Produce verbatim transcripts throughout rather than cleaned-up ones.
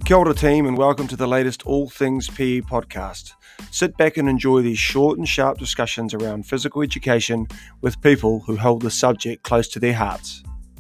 Kia ora team, and welcome to the latest All Things P E podcast. Sit back and enjoy these short and sharp discussions around physical education with people who hold the subject close to their hearts.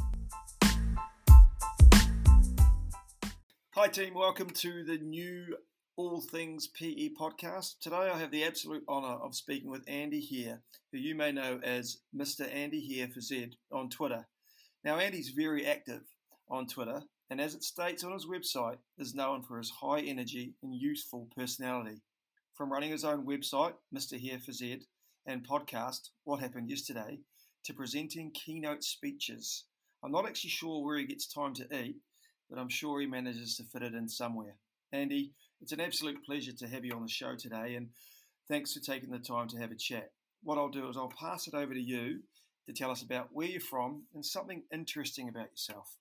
Hi team, welcome to the new All Things P E podcast. Today I have the absolute honour of speaking with Andy Hare, who you may know as Mister Andy Hare for Z on Twitter. Now Andy's very active on Twitter, and as it states on his website, is known for his high energy and youthful personality. From running his own website, Mister Hare for Z, and podcast, What Happened Yesterday, to presenting keynote speeches. I'm not actually sure where he gets time to eat, but I'm sure he manages to fit it in somewhere. Andy, it's an absolute pleasure to have you on the show today, and thanks for taking the time to have a chat. What I'll do is I'll pass it over to you to tell us about where you're from and something interesting about yourself.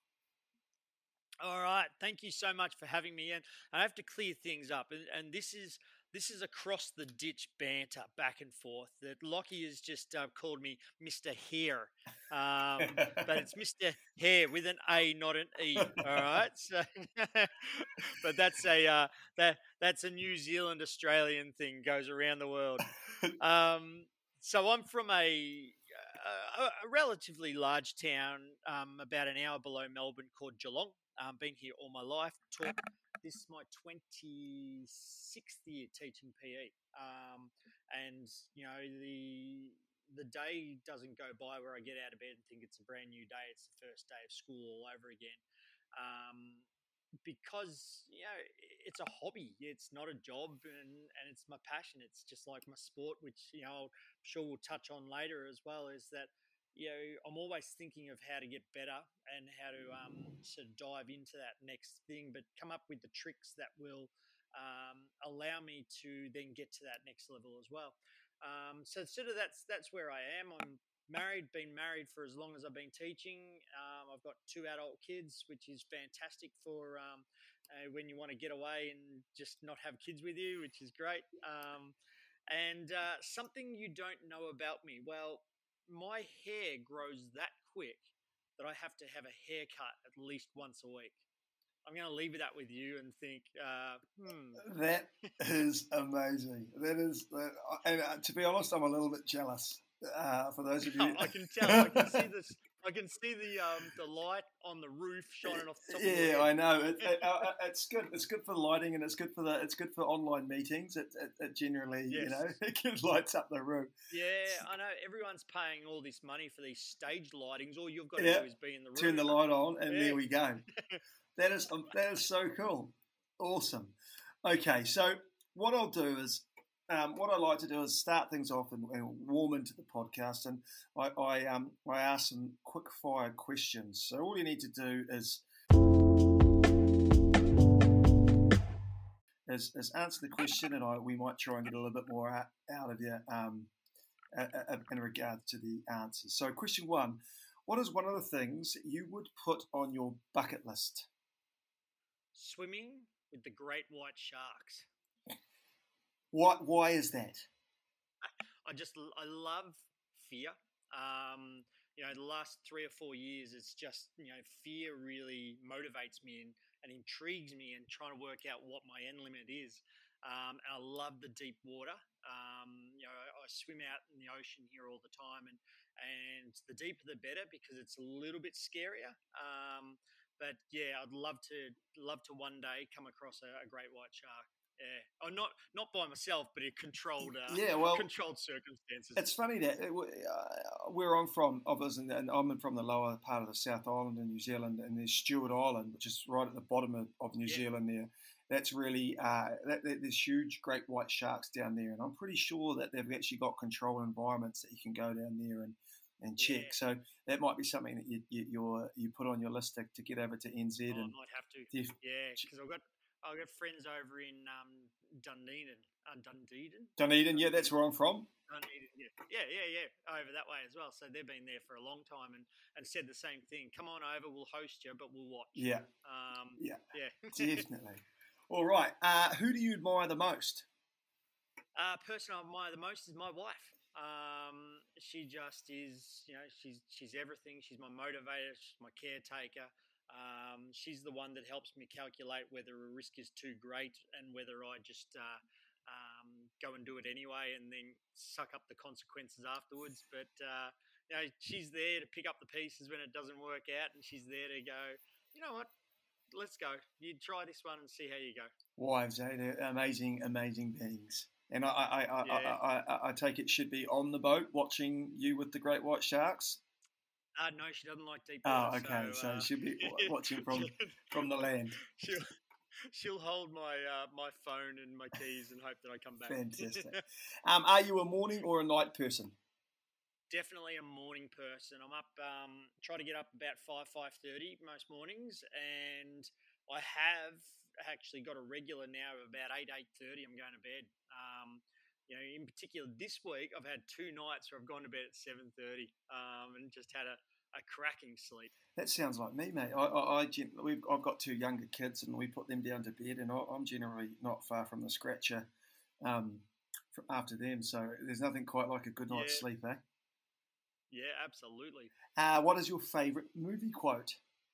All right, thank you so much for having me. And I have to clear things up, and, and this is this is across the ditch banter back and forth. That Lockie has just uh, called me Mister Hare, um, but it's Mister Hare with an A, not an E. All right, so but that's a uh, that that's a New Zealand Australian thing, goes around the world. Um, so I'm from a a, a relatively large town, um, about an hour below Melbourne, called Geelong. Um, been here all my life. Taught, this is my twenty-sixth year teaching P E, um, and you know the the day doesn't go by where I get out of bed and think it's a brand new day. It's the first day of school all over again, um, because you know it's a hobby. It's not a job, and, and it's my passion. It's just like my sport, which you know I'm sure we'll touch on later as well. Is that you know, I'm always thinking of how to get better and how to um, sort of dive into that next thing, but come up with the tricks that will um, allow me to then get to that next level as well. Um, so sort of that's that's where I am. I'm married, been married for as long as I've been teaching. Um, I've got two adult kids, which is fantastic for um, uh, when you want to get away and just not have kids with you, which is great. Um, and uh, something you don't know about me. Well, my hair grows that quick that I have to have a haircut at least once a week. I'm going to leave that with you and think, uh, hmm. That is amazing. That is, uh, and uh, to be honest, I'm a little bit jealous. Uh, for those of you, I can tell. I can see this. I can see the um, the light on the roof shining off the top yeah, of your head. I know. It, it, uh, it's good. It's good for lighting, and it's good for the. It's good for online meetings. It, it, it generally, Yes. you know, it lights up the room. Yeah, I know. Everyone's paying all this money for these stage lightings. All you've got to Yeah. do is be in the room. Turn the light on, and yeah. there we go. That is um, that is so cool. Awesome. Okay, so what I'll do is, um, what I like to do is start things off and, and warm into the podcast, and I I, um, I ask some quick fire questions. So all you need to do is is, is answer the question, and I we might try and get a little bit more out, out of you um, in regards to the answers. So question one: what is one of the things you would put on your bucket list? Swimming with the great white sharks. What? Why is that? I just I love fear. Um, you know, the last three or four years, it's just you know fear really motivates me and, and intrigues me, and trying to work out what my end limit is. Um, and I love the deep water. Um, you know, I, I swim out in the ocean here all the time, and and the deeper the better because it's a little bit scarier. Um, but yeah, I'd love to love to one day come across a, a great white shark. Yeah, oh, not not by myself, but in controlled, uh, yeah, well, controlled circumstances. It's funny that it, uh, where I'm from, obviously, and I'm from the lower part of the South Island in New Zealand, and there's Stewart Island, which is right at the bottom of, of New yeah. Zealand. There, that's really uh, that, that, there's huge great white sharks down there, and I'm pretty sure that they've actually got controlled environments that you can go down there and. And check, yeah. so that might be something that you you you're, you put on your list to, to get over to N Z. Oh, and I might have to. def- Yeah, because I've got I've got friends over in um, Dunedin, uh, Dunedin. Dunedin, yeah, that's where I'm from. Dunedin, yeah, yeah, yeah, yeah, over that way as well. So they've been there for a long time and, and said the same thing. Come on over, we'll host you, but we'll watch. Yeah, um, yeah, yeah, definitely. All right, uh, who do you admire the most? Uh, person I admire the most is my wife. Um, she just is, you know, she's she's everything. She's my motivator. She's my caretaker. Um, she's the one that helps me calculate whether a risk is too great and whether I just uh, um, go and do it anyway and then suck up the consequences afterwards. But uh, you know, she's there to pick up the pieces when it doesn't work out, and she's there to go, you know what, let's go. You try this one and see how you go. Wives, eh? They're amazing, amazing beings. And I, I, I, Yeah. I, I, I take it should be on the boat watching you with the great white sharks. Uh, no, she doesn't like deep Oh, water. okay. So, So uh, she'll be watching from from the land. she'll she'll hold my uh, my phone and my keys and hope that I come back. Fantastic. Um, are you a morning or a night person? Definitely a morning person. I'm up, um, try to get up about five five thirty most mornings, and I have actually got a regular now of about eight eight thirty. I'm going to bed. Um, you know, in particular this week, I've had two nights where I've gone to bed at seven thirty, um, and just had a, a cracking sleep. That sounds like me, mate. I, I, I we've, I've got two younger kids, and we put them down to bed, and I, I'm generally not far from the scratcher um, after them. So there's nothing quite like a good night's Yeah, sleep, eh? yeah, absolutely. Uh, what is your favourite movie quote?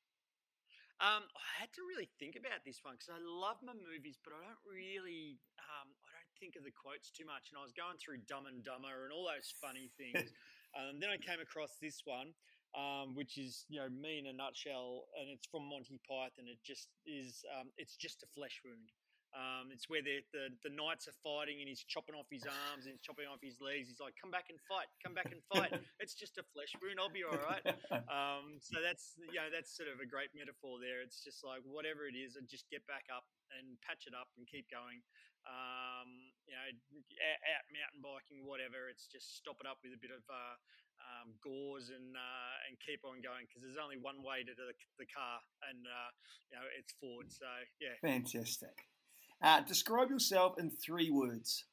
Um, I had to really think about this one because I love my movies, but I don't really, um, I don't think of the quotes too much. And I was going through Dumb and Dumber and all those funny things. Um, then I came across this one, um, which is, you know, me in a nutshell, and it's from Monty Python. It just is, um, it's just a flesh wound. Um, it's where the, the the knights are fighting and he's chopping off his arms and he's chopping off his legs. He's like, "Come back and fight! Come back and fight! It's just a flesh wound. I'll be all right." Um, so that's you know that's sort of a great metaphor there. It's just like whatever it is, and just get back up and patch it up and keep going. Um, you know, out mountain biking, whatever. It's just stop it up with a bit of uh, um, gauze and uh, and keep on going because there's only one way to the, the car, and uh, you know it's forward. So yeah. Fantastic. Uh, describe yourself in three words.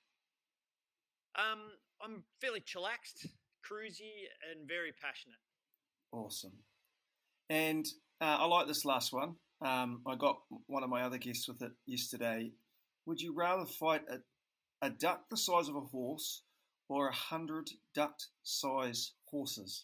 Um, I'm fairly chillaxed, cruisy, and very passionate. Awesome. And uh, I like this last one. Um, I got one of my other guests with it yesterday. Would you rather fight a, a duck the size of a horse or a hundred duck-size horses?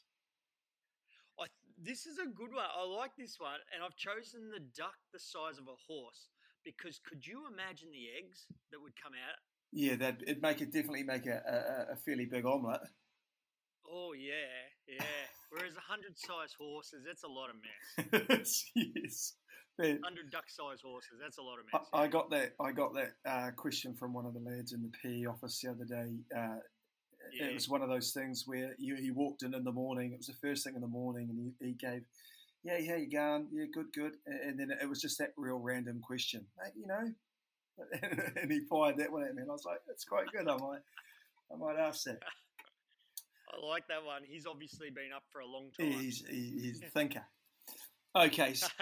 I, this is a good one. I like this one, and I've chosen the duck the size of a horse because could you imagine the eggs that would come out? Yeah, that it'd make it definitely make a, a, a fairly big omelette. Oh yeah, yeah. Whereas a hundred size horses, that's a lot of mess. Yes. Man, Hundred duck size horses, that's a lot of mess. I, Yeah. I got that. I got that uh, question from one of the lads in the P E office the other day. Uh, Yeah. It was one of those things where you, he walked in in the morning. It was the first thing in the morning, and he, he gave, "Yeah, how you going? Yeah, good, good." And then it was just that real random question, mate. You know, and he fired that one at me, and I was like, "That's quite good. I might, I might ask that." I like that one. He's obviously been up for a long Yeah, time. he's he, he's a thinker. Okay, so,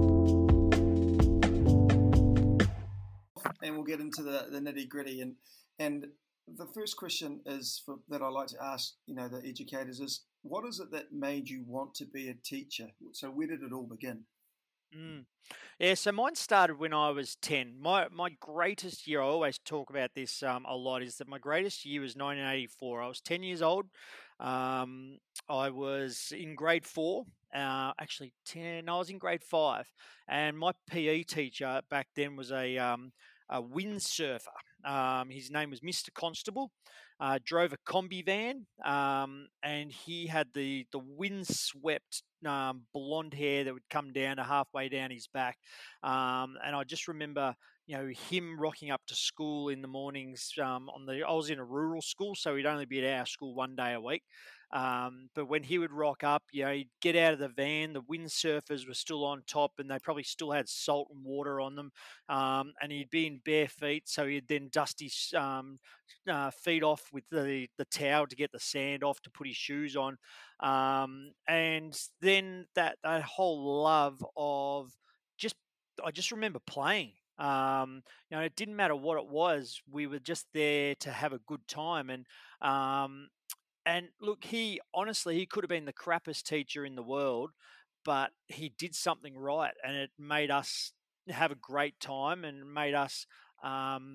and we'll get into the, the nitty gritty. And and the first question is for, that I like to ask, you know, the educators is, what is it that made you want to be a teacher? So where did it all begin? Mm. Yeah, so mine started when I was ten. My my greatest year, I always talk about this um, a lot, is that my greatest year was nineteen eighty-four. I was ten years old. Um, I was in grade four. Uh, actually, ten. I was in grade five, and my P E teacher back then was a um, a windsurfer. Um, his name was Mister Constable. Uh, drove a combi van, um, and he had the the windswept um, blonde hair that would come down to halfway down his back. Um, and I just remember, you know, him rocking up to school in the mornings. Um, on the I was in a rural school, so he'd only be at our school one day a week. Um, but when he would rock up, you know, he'd get out of the van. The windsurfers were still on top, and they probably still had salt and water on them. Um, and he'd be in bare feet, so he'd then dust his um, uh, feet off with the the towel to get the sand off to put his shoes on. Um, and then that that whole love of just I just remember playing. Um, you know, it didn't matter what it was. We were just there to have a good time, and um, and look, he honestly he could have been the crappiest teacher in the world, but he did something right, and it made us have a great time, and made us um,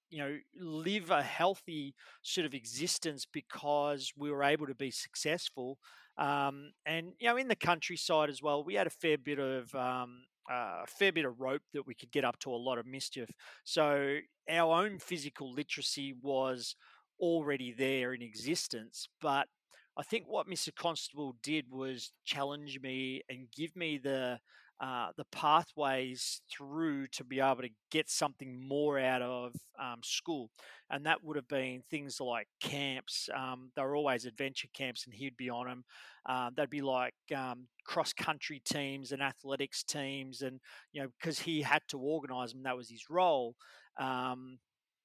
you know, live a healthy sort of existence because we were able to be successful. Um, and you know, in the countryside as well, we had a fair bit of um, uh, a fair bit of rope that we could get up to a lot of mischief. So our own physical literacy was already there in existence, but I think what mister Constable did was challenge me and give me the uh, the pathways through to be able to get something more out of um, school, and that would have been things like camps. Um, they were always adventure camps, and he'd be on them. Um, they'd be like um, cross country teams and athletics teams, and you know because he had to organise them, that was his role. Um,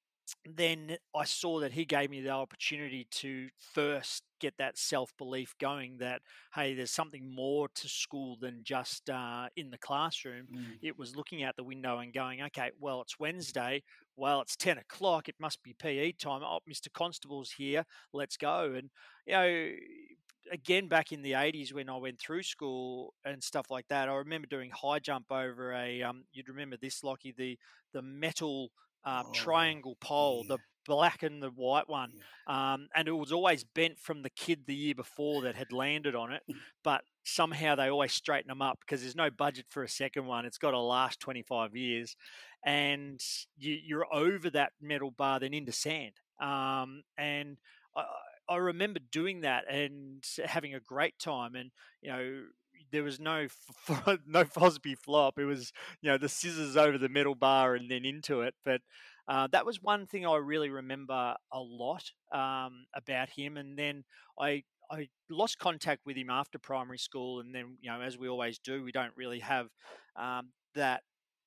then I saw that he gave me the opportunity to first get that self belief going that, hey, there's something more to school than just uh, in the classroom. Mm. It was looking out the window and going, okay, well, it's Wednesday. Well, it's ten o'clock. It must be P E time. Oh, mister Constable's here. Let's go. And, you know, again, back in the eighties when I went through school and stuff like that, I remember doing high jump over a, um, you'd remember this, Lockie, the, the metal um, Oh, triangle pole, yeah, the black and the white one. yeah. Um, and it was always bent from the kid the year before that had landed on it. But somehow they always straighten them up because there's no budget for a second one. It's got to last twenty-five years. And you, you're over that metal bar, then into sand. Um, and I, I remember doing that and having a great time. And, you know, there was no f- no Fosby flop. It was, you know, the scissors over the metal bar and then into it. But uh, that was one thing I really remember a lot um, about him. And then I I lost contact with him after primary school, and then you know, as we always do, we don't really have um, that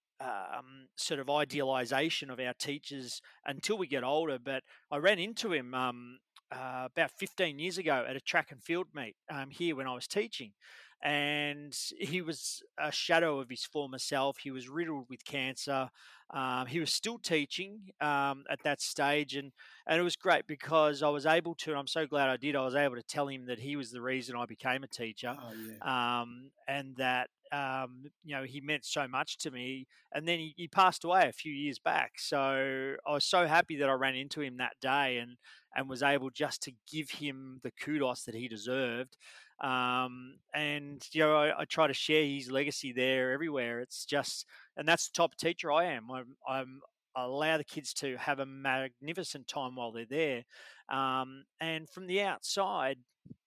um, sort of idealization of our teachers until we get older. But I ran into him um, uh, about fifteen years ago at a track and field meet um, here when I was teaching. And he was a shadow of his former self. He was riddled with cancer. Um, he was still teaching um, at that stage. And, and it was great because I was able to, and I'm so glad I did, I was able to tell him that he was the reason I became a teacher Oh, yeah. um, and that, um, you know, he meant so much to me. And then he, he passed away a few years back. So I was so happy that I ran into him that day and and was able just to give him the kudos that he deserved. Um, and you know, I, I try to share his legacy there everywhere. It's just, and that's the type of teacher I am. I'm, I'm I allow the kids to have a magnificent time while they're there. Um, and from the outside,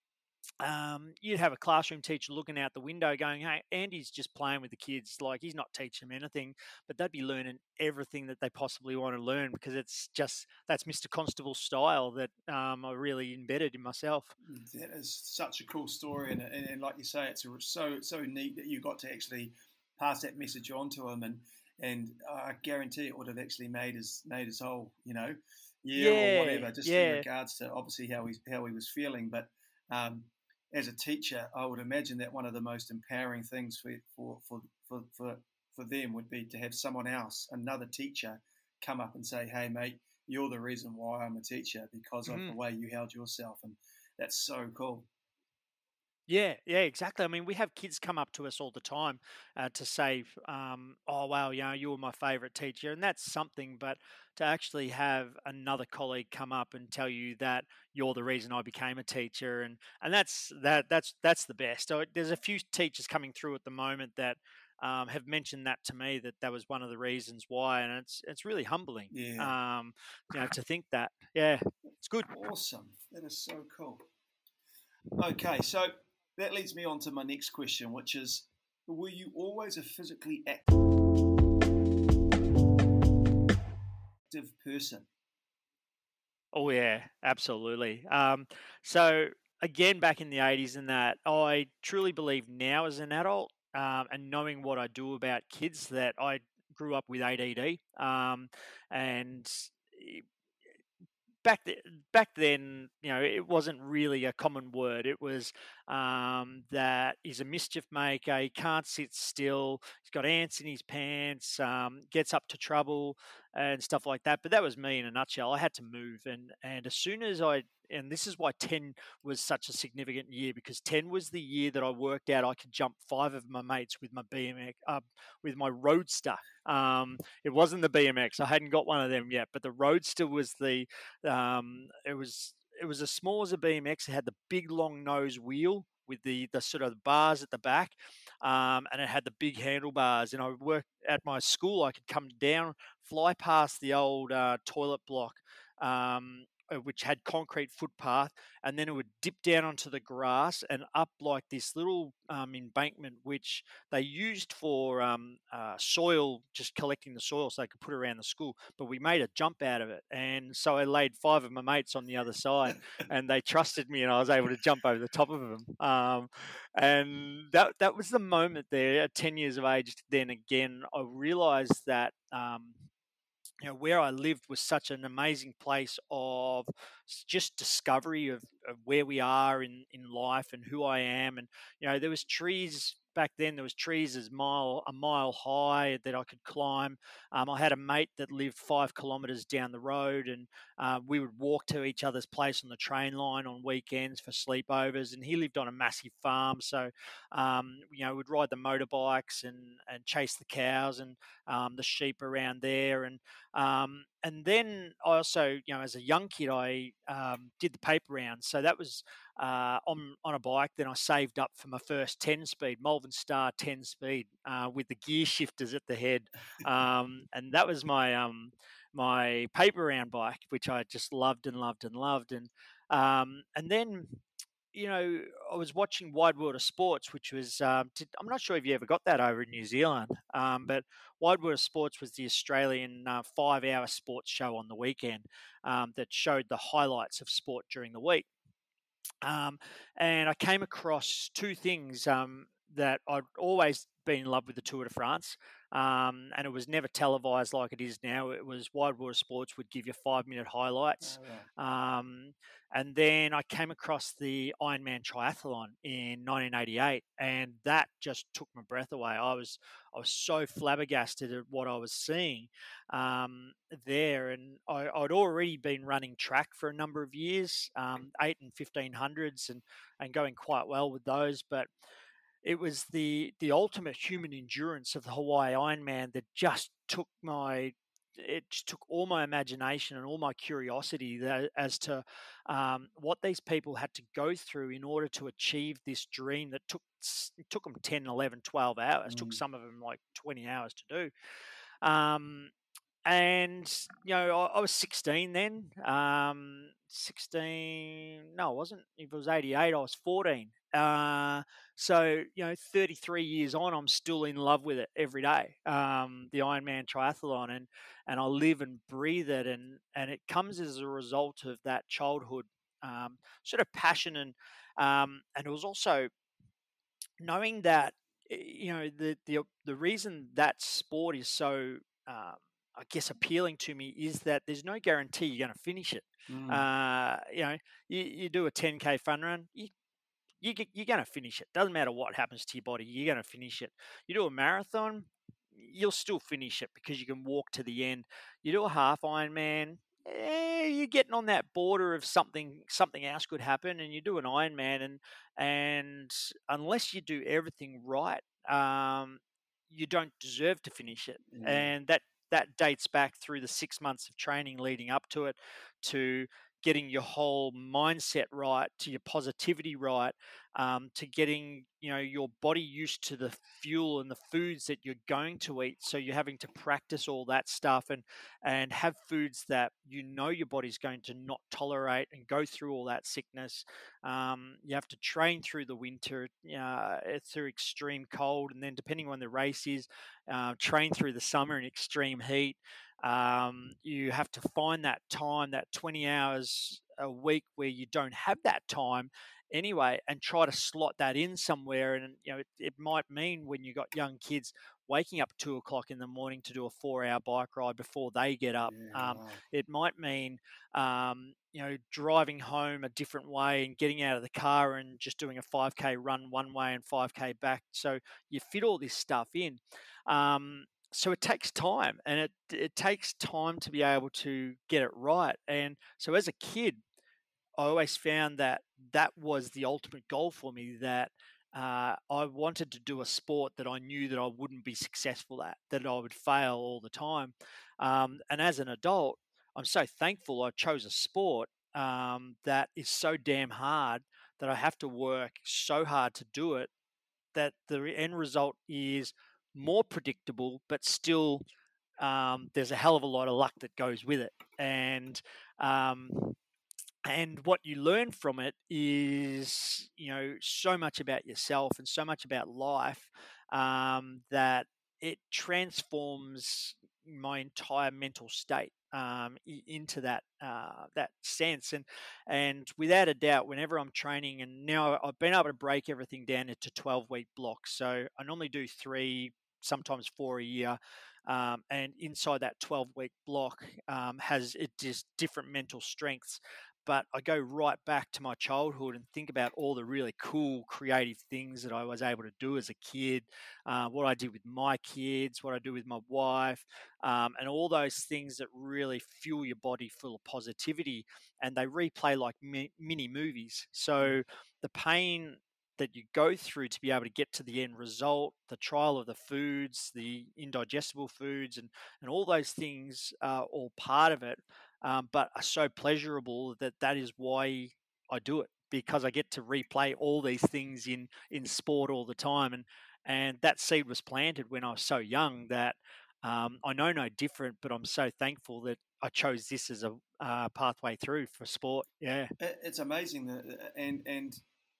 um, you'd have a classroom teacher looking out the window going, hey, Andy's just playing with the kids. Like, he's not teaching them anything, but they'd be learning everything that they possibly want to learn because it's just, that's mister Constable's style that um, I really embedded in myself. That is such a cool story, and, and, and like you say, it's so so neat that you got to actually pass that message on to him, and and I guarantee it would have actually made his made his whole you know year or Yeah, whatever, just in yeah. regards to obviously how he how he was feeling. But um, as a teacher, I would imagine that one of the most empowering things for for for for for, for them would be to have someone else, another teacher, come up and say, "Hey, mate, you're the reason why I'm a teacher because of Mm-hmm. the way you held yourself," and that's so cool. Yeah, yeah, exactly. I mean, we have kids come up to us all the time uh, to say, um, "Oh, wow, you know, you were my favorite teacher," and that's something. But to actually have another colleague come up and tell you that you're the reason I became a teacher, and and that's that that's that's the best. So there's a few teachers coming through at the moment that um, have mentioned that to me that that was one of the reasons why, and it's it's really humbling, Yeah, um, you know, to think that. Yeah, it's good. awesome. That is so cool. Okay, so that leads me on to my next question, which is, were you always a physically active person? Oh yeah, absolutely. Um, so again, back in the eighties, and that I truly believe now as an adult, um, and knowing what I do about kids, that I grew up with A D D, um, and back th- back then, you know, it wasn't really a common word. It was um, that he's a mischief maker. He can't sit still. He's got ants in his pants. Um, gets up to trouble. and stuff like that. But that was me in a nutshell. I had to move, and and as soon as I and this is why ten was such a significant year, because ten was the year that I worked out I could jump five of my mates with my B M X, uh, with my Roadster. Um, it wasn't the B M X. I hadn't got one of them yet, but the Roadster was the. Um, it was it was as small as a B M X. It had the big long nose wheel with the the sort of bars at the back, um, and it had the big handlebars. And I worked at my school. I could come down, fly past the old uh, toilet block. Um, uh, which had concrete footpath, and then it would dip down onto the grass and up like this little um, embankment, which they used for um, uh, soil, just collecting the soil so they could put it around the school. But we made a jump out of it, and so I laid five of my mates on the other side, and they trusted me, and I was able to jump over the top of them. Um, and that that was the moment there at ten years of age. Then again, I realised that. Um, you know, where I lived was such an amazing place of just discovery of, of where we are in, in life and who I am. And, you know, there was trees back then. There was trees as mile a mile high that I could climb. Um, I had a mate that lived five kilometres down the road, and uh, we would walk to each other's place on the train line on weekends for sleepovers. And he lived on a massive farm, so um, you know, we'd ride the motorbikes and and chase the cows and um, the sheep around there. And um, and then I also, you know, as a young kid, I um, did the paper round. So that was uh, on on a bike. Then I saved up for my first ten speed, Malvern Star ten speed, uh, with the gear shifters at the head, um, and that was my um, my paper round bike, which I just loved and loved and loved. And um, and then, you know, I was watching Wide World of Sports, which was, um, did, I'm not sure if you ever got that over in New Zealand, um, but Wide World of Sports was the Australian uh, five hour sports show on the weekend um, that showed the highlights of sport during the week. Um, and I came across two things um, that I'd always been in love with the Tour de France, um, and it was never televised like it is now. It was Wide World of Sports would give you five minute highlights. Oh, right. Um, and then I came across the Ironman triathlon in nineteen eighty-eight, and that just took my breath away. I was I was so flabbergasted at what I was seeing um, there, and I, I'd already been running track for a number of years, um, eight and fifteen hundreds, and and going quite well with those, but it was the the ultimate human endurance of the Hawaii Ironman that just took my it just took all my imagination and all my curiosity that, as to um, what these people had to go through in order to achieve this dream that took it took them ten, eleven, twelve hours, took Mm. some of them like twenty hours to do. Um, and you know, I, I was sixteen then. Um, sixteen? No, I wasn't. If it was eighty-eight, I was fourteen. Uh, so you know, thirty-three years on, I'm still in love with it every day. Um, the Ironman triathlon, and and I live and breathe it, and and it comes as a result of that childhood um, sort of passion, and um, and it was also knowing that eh, you know the the the reason that sport is so um, I guess appealing to me is that there's no guarantee you're going to finish it. Mm. Uh, you know, you, you do a ten k fun run, you, you get- you're going to finish it. Doesn't matter what happens to your body, you're going to finish it. You do a marathon, you'll still finish it because you can walk to the end. You do a half Ironman, eh, you're getting on that border of something something else could happen, and you do an Ironman, and and unless you do everything right, um, you don't deserve to finish it. Yeah. And that that dates back through the six months of training leading up to it, to getting your whole mindset right, to your positivity right, um, to getting you know your body used to the fuel and the foods that you're going to eat. So you're having to practice all that stuff, and and have foods that you know your body's going to not tolerate, and go through all that sickness. Um, you have to train through the winter, uh, through extreme cold, and then depending on the race is, uh, train through the summer in extreme heat. Um, you have to find that time, that twenty hours a week where you don't have that time anyway, and try to slot that in somewhere. And you know, it, it might mean when you got young kids waking up at two o'clock in the morning to do a four-hour bike ride before they get up. Yeah, Um, wow. it might mean um, you know driving home a different way and getting out of the car and just doing a five k run one way and five k back. So you fit all this stuff in. Um, so it takes time, and it it takes time to be able to get it right. And so as a kid, I always found that that was the ultimate goal for me. That uh, I wanted to do a sport that I knew that I wouldn't be successful at, that I would fail all the time. Um, and as an adult, I'm so thankful I chose a sport um, that is so damn hard that I have to work so hard to do it, that the end result is more predictable, but still um, there's a hell of a lot of luck that goes with it. And um, and what you learn from it is, you know, so much about yourself and so much about life, um, that it transforms my entire mental state um, into that uh, that sense. And and without a doubt, whenever I'm training, and now I've been able to break everything down into twelve week blocks. So I normally do three, sometimes four a year. Um, and inside that twelve week block um, has it just different mental strengths. But I go right back to my childhood and think about all the really cool, creative things that I was able to do as a kid, uh, what I did with my kids, what I do with my wife, um, and all those things that really fuel your body full of positivity. And they replay like mi- mini movies. So the pain that you go through to be able to get to the end result, the trial of the foods, the indigestible foods, and, and all those things are all part of it, um, but are so pleasurable that that is why I do it, because I get to replay all these things in in sport all the time. And and that seed was planted when I was so young that um, I know no different, but I'm so thankful that I chose this as a uh, pathway through for sport. Yeah. It's amazing that, and and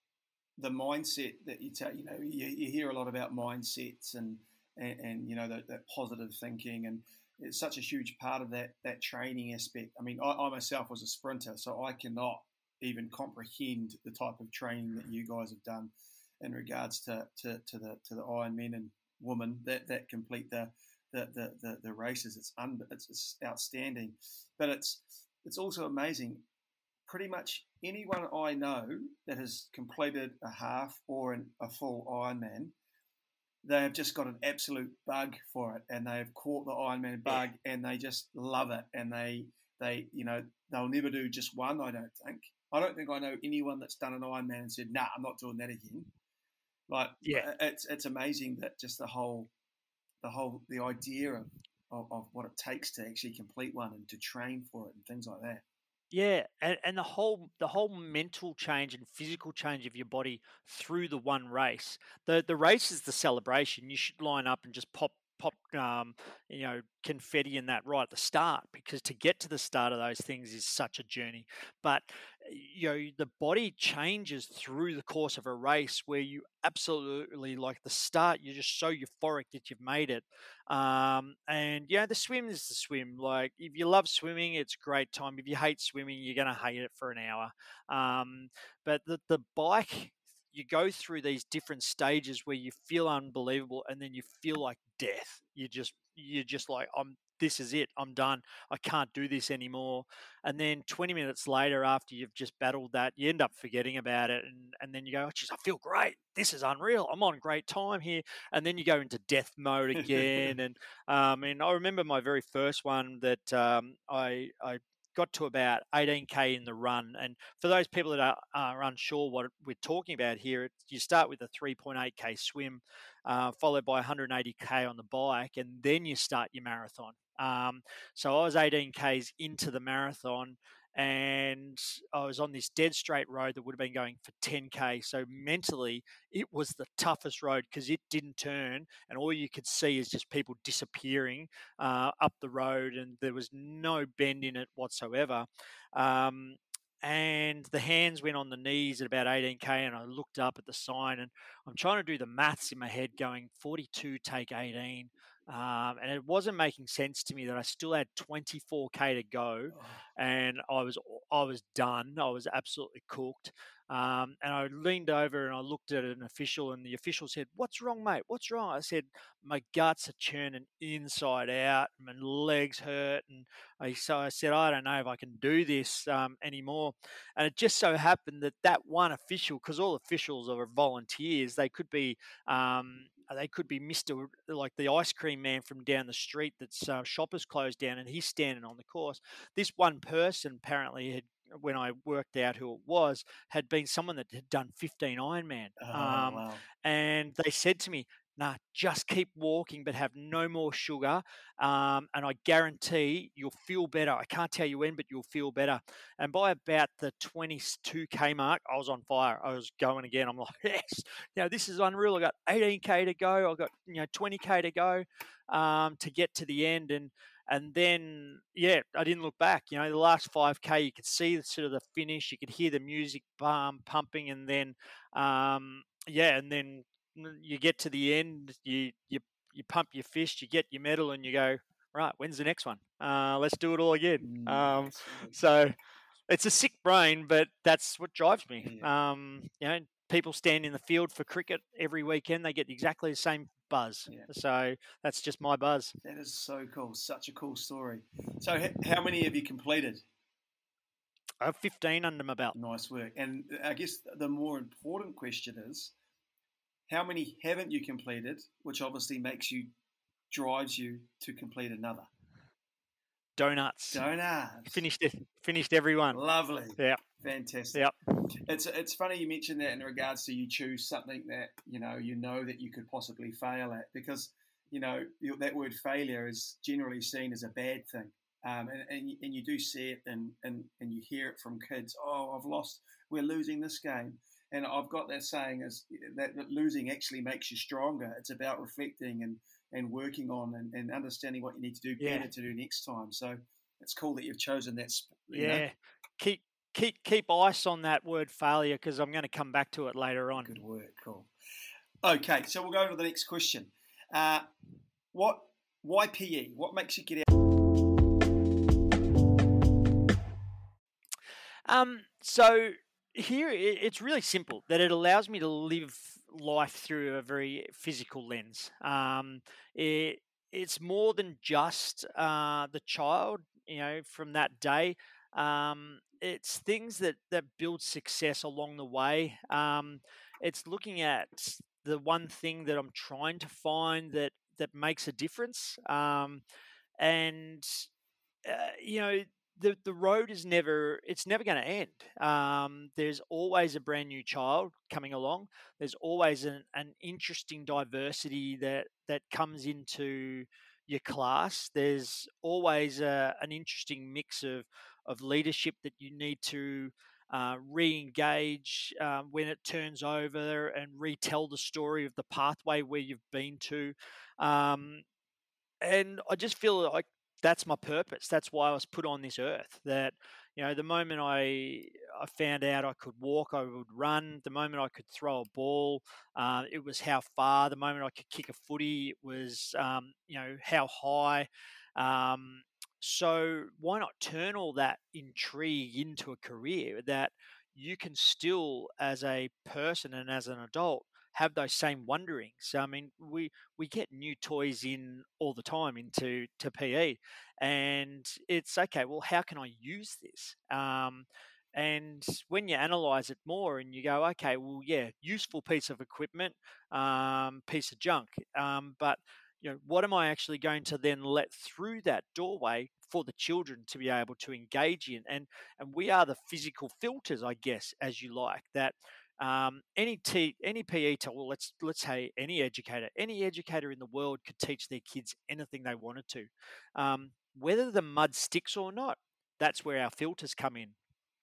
the mindset that you tell, you know, you, you hear a lot about mindsets and and, and you know that, that positive thinking, and it's such a huge part of that that training aspect. I mean, I, I myself was a sprinter, so I cannot even comprehend the type of training that you guys have done in regards to, to, to the to the Ironmen and women that, that complete the the, the, the, the races. It's, under, it's it's outstanding, but it's it's also amazing. Pretty much anyone I know that has completed a half or an, a full Ironman, they have just got an absolute bug for it, and they have caught the Ironman bug, and they just love it, and they they you know they'll never do just one. I don't think. I don't think I know anyone that's done an Ironman and said, "Nah, I'm not doing that again." Like Yeah. it's it's amazing that just the whole the whole the idea of, of, of what it takes to actually complete one and to train for it and things like that. Yeah, and, and the whole the whole mental change and physical change of your body through the one race. The the race is the celebration. You should line up and just pop pop um, you know, confetti in that right at the start, because to get to the start of those things is such a journey. But you know, the body changes through the course of a race where you absolutely, like the start, you're just so euphoric that you've made it. Um, and yeah, the swim is the swim. Like if you love swimming, it's a great time. If you hate swimming, you're gonna hate it for an hour. Um, but the the bike, you go through these different stages where you feel unbelievable, and then you feel like death. You just you're just like, I'm. This is it. I'm done. I can't do this anymore. And then twenty minutes later, after you've just battled that, you end up forgetting about it, and and then you go, oh, geez, I feel great. This is unreal. I'm on great time here. And then you go into death mode again. And um, and I remember my very first one that um, I I got to about eighteen k in the run. And for those people that are, are unsure what we're talking about here, you start with a three point eight k swim, uh, followed by one hundred eighty k on the bike, and then you start your marathon. Um, so I was eighteen k's into the marathon, and I was on this dead straight road that would have been going for ten k. So mentally, it was the toughest road because it didn't turn, and all you could see is just people disappearing uh, up the road, and there was no bend in it whatsoever. Um, and the hands went on the knees at about eighteen k, and I looked up at the sign, and I'm trying to do the maths in my head going forty-two take eighteen, um, and it wasn't making sense to me that I still had twenty-four k to go, Oh. and I was I was done. I was absolutely cooked. Um, and I leaned over and I looked at an official, and the official said, "What's wrong, mate? What's wrong?" I said, "My guts are churning inside out. My legs hurt." And I, so I said, "I don't know if I can do this um, anymore." And it just so happened that that one official, because all officials are volunteers, they could be um, they could be Mister like the ice cream man from down the street that's uh, shoppers closed down and he's standing on the course. This one person apparently had, when I worked out who it was, had been someone that had done fifteen Ironman. Oh, Um, wow. and they said to me, nah, just keep walking, but have no more sugar. Um, and I guarantee you'll feel better. I can't tell you when, but you'll feel better. And by about the twenty-two K mark, I was on fire. I was going again. I'm like, yes, you know, this is unreal. I got eighteen K to go. I got, you know, twenty K to go um, to get to the end. And and then, yeah, I didn't look back. You know, the last five K, you could see the, sort of the finish. You could hear the music um, pumping. And then, um, yeah, and then you get to the end, you you you pump your fist, you get your medal, and you go, right, when's the next one? Uh, let's do it all again. Mm, Um, excellent. so it's a sick brain, but that's what drives me. Yeah. Um, you know, people stand in the field for cricket every weekend; they get exactly the same buzz. Yeah. So that's just my buzz. That is so cool. Such a cool story. So, h- how many have you completed? I have fifteen under my belt. Nice work. And I guess the more important question is, how many haven't you completed, which obviously makes you, drives you to complete another? Donuts. Donuts. Finished it. Finished everyone. Lovely. Yeah. Fantastic. Yep. It's it's funny you mentioned that in regards to you choose something that you know you know that you could possibly fail at, because you know that word failure is generally seen as a bad thing, um, and and you, and you do see it and, and and you hear it from kids. Oh, I've lost. We're losing this game. And I've got that saying is that, that losing actually makes you stronger. It's about reflecting and, and working on and, and understanding what you need to do better Yeah. to do next time. So it's cool that you've chosen that. You Yeah. know. Keep keep keep ice on that word failure because I'm going to come back to it later on. Good work. Cool. Okay, so we'll go to the next question. Uh, what? Why P E? What makes you get out? Um. So here it's really simple that it allows me to live life through a very physical lens. Um, it, it's more than just uh, the child, you know, from that day. Um, it's things that, that build success along the way. Um, it's looking at the one thing that I'm trying to find that, that makes a difference. Um, and, uh, you know, the the road is never it's never going to end. Um, there's always a brand new child coming along. There's always an, an interesting diversity that that comes into your class. There's always a, an interesting mix of of leadership that you need to uh, re-engage um, when it turns over and retell the story of the pathway where you've been to. Um, and I just feel like that's my purpose. That's why I was put on this earth. That you know, the moment I I found out I could walk, I would run. The moment I could throw a ball, uh, it was how far. The moment I could kick a footy, it was um, you know how high. Um, so why not turn all that intrigue into a career that you can still, as a person and as an adult, have those same wonderings. I mean, we we get new toys in all the time into to P E, and it's okay. Well, how can I use this? Um, and when you analyze it more and you go, okay, well, yeah, useful piece of equipment, um, piece of junk, um, but you know, what am I actually going to then let through that doorway for the children to be able to engage in? And and we are the physical filters, I guess, as you like that. Um, any T, any P E tool, let's let's say any educator, any educator in the world could teach their kids anything they wanted to, um, whether the mud sticks or not. That's where our filters come in,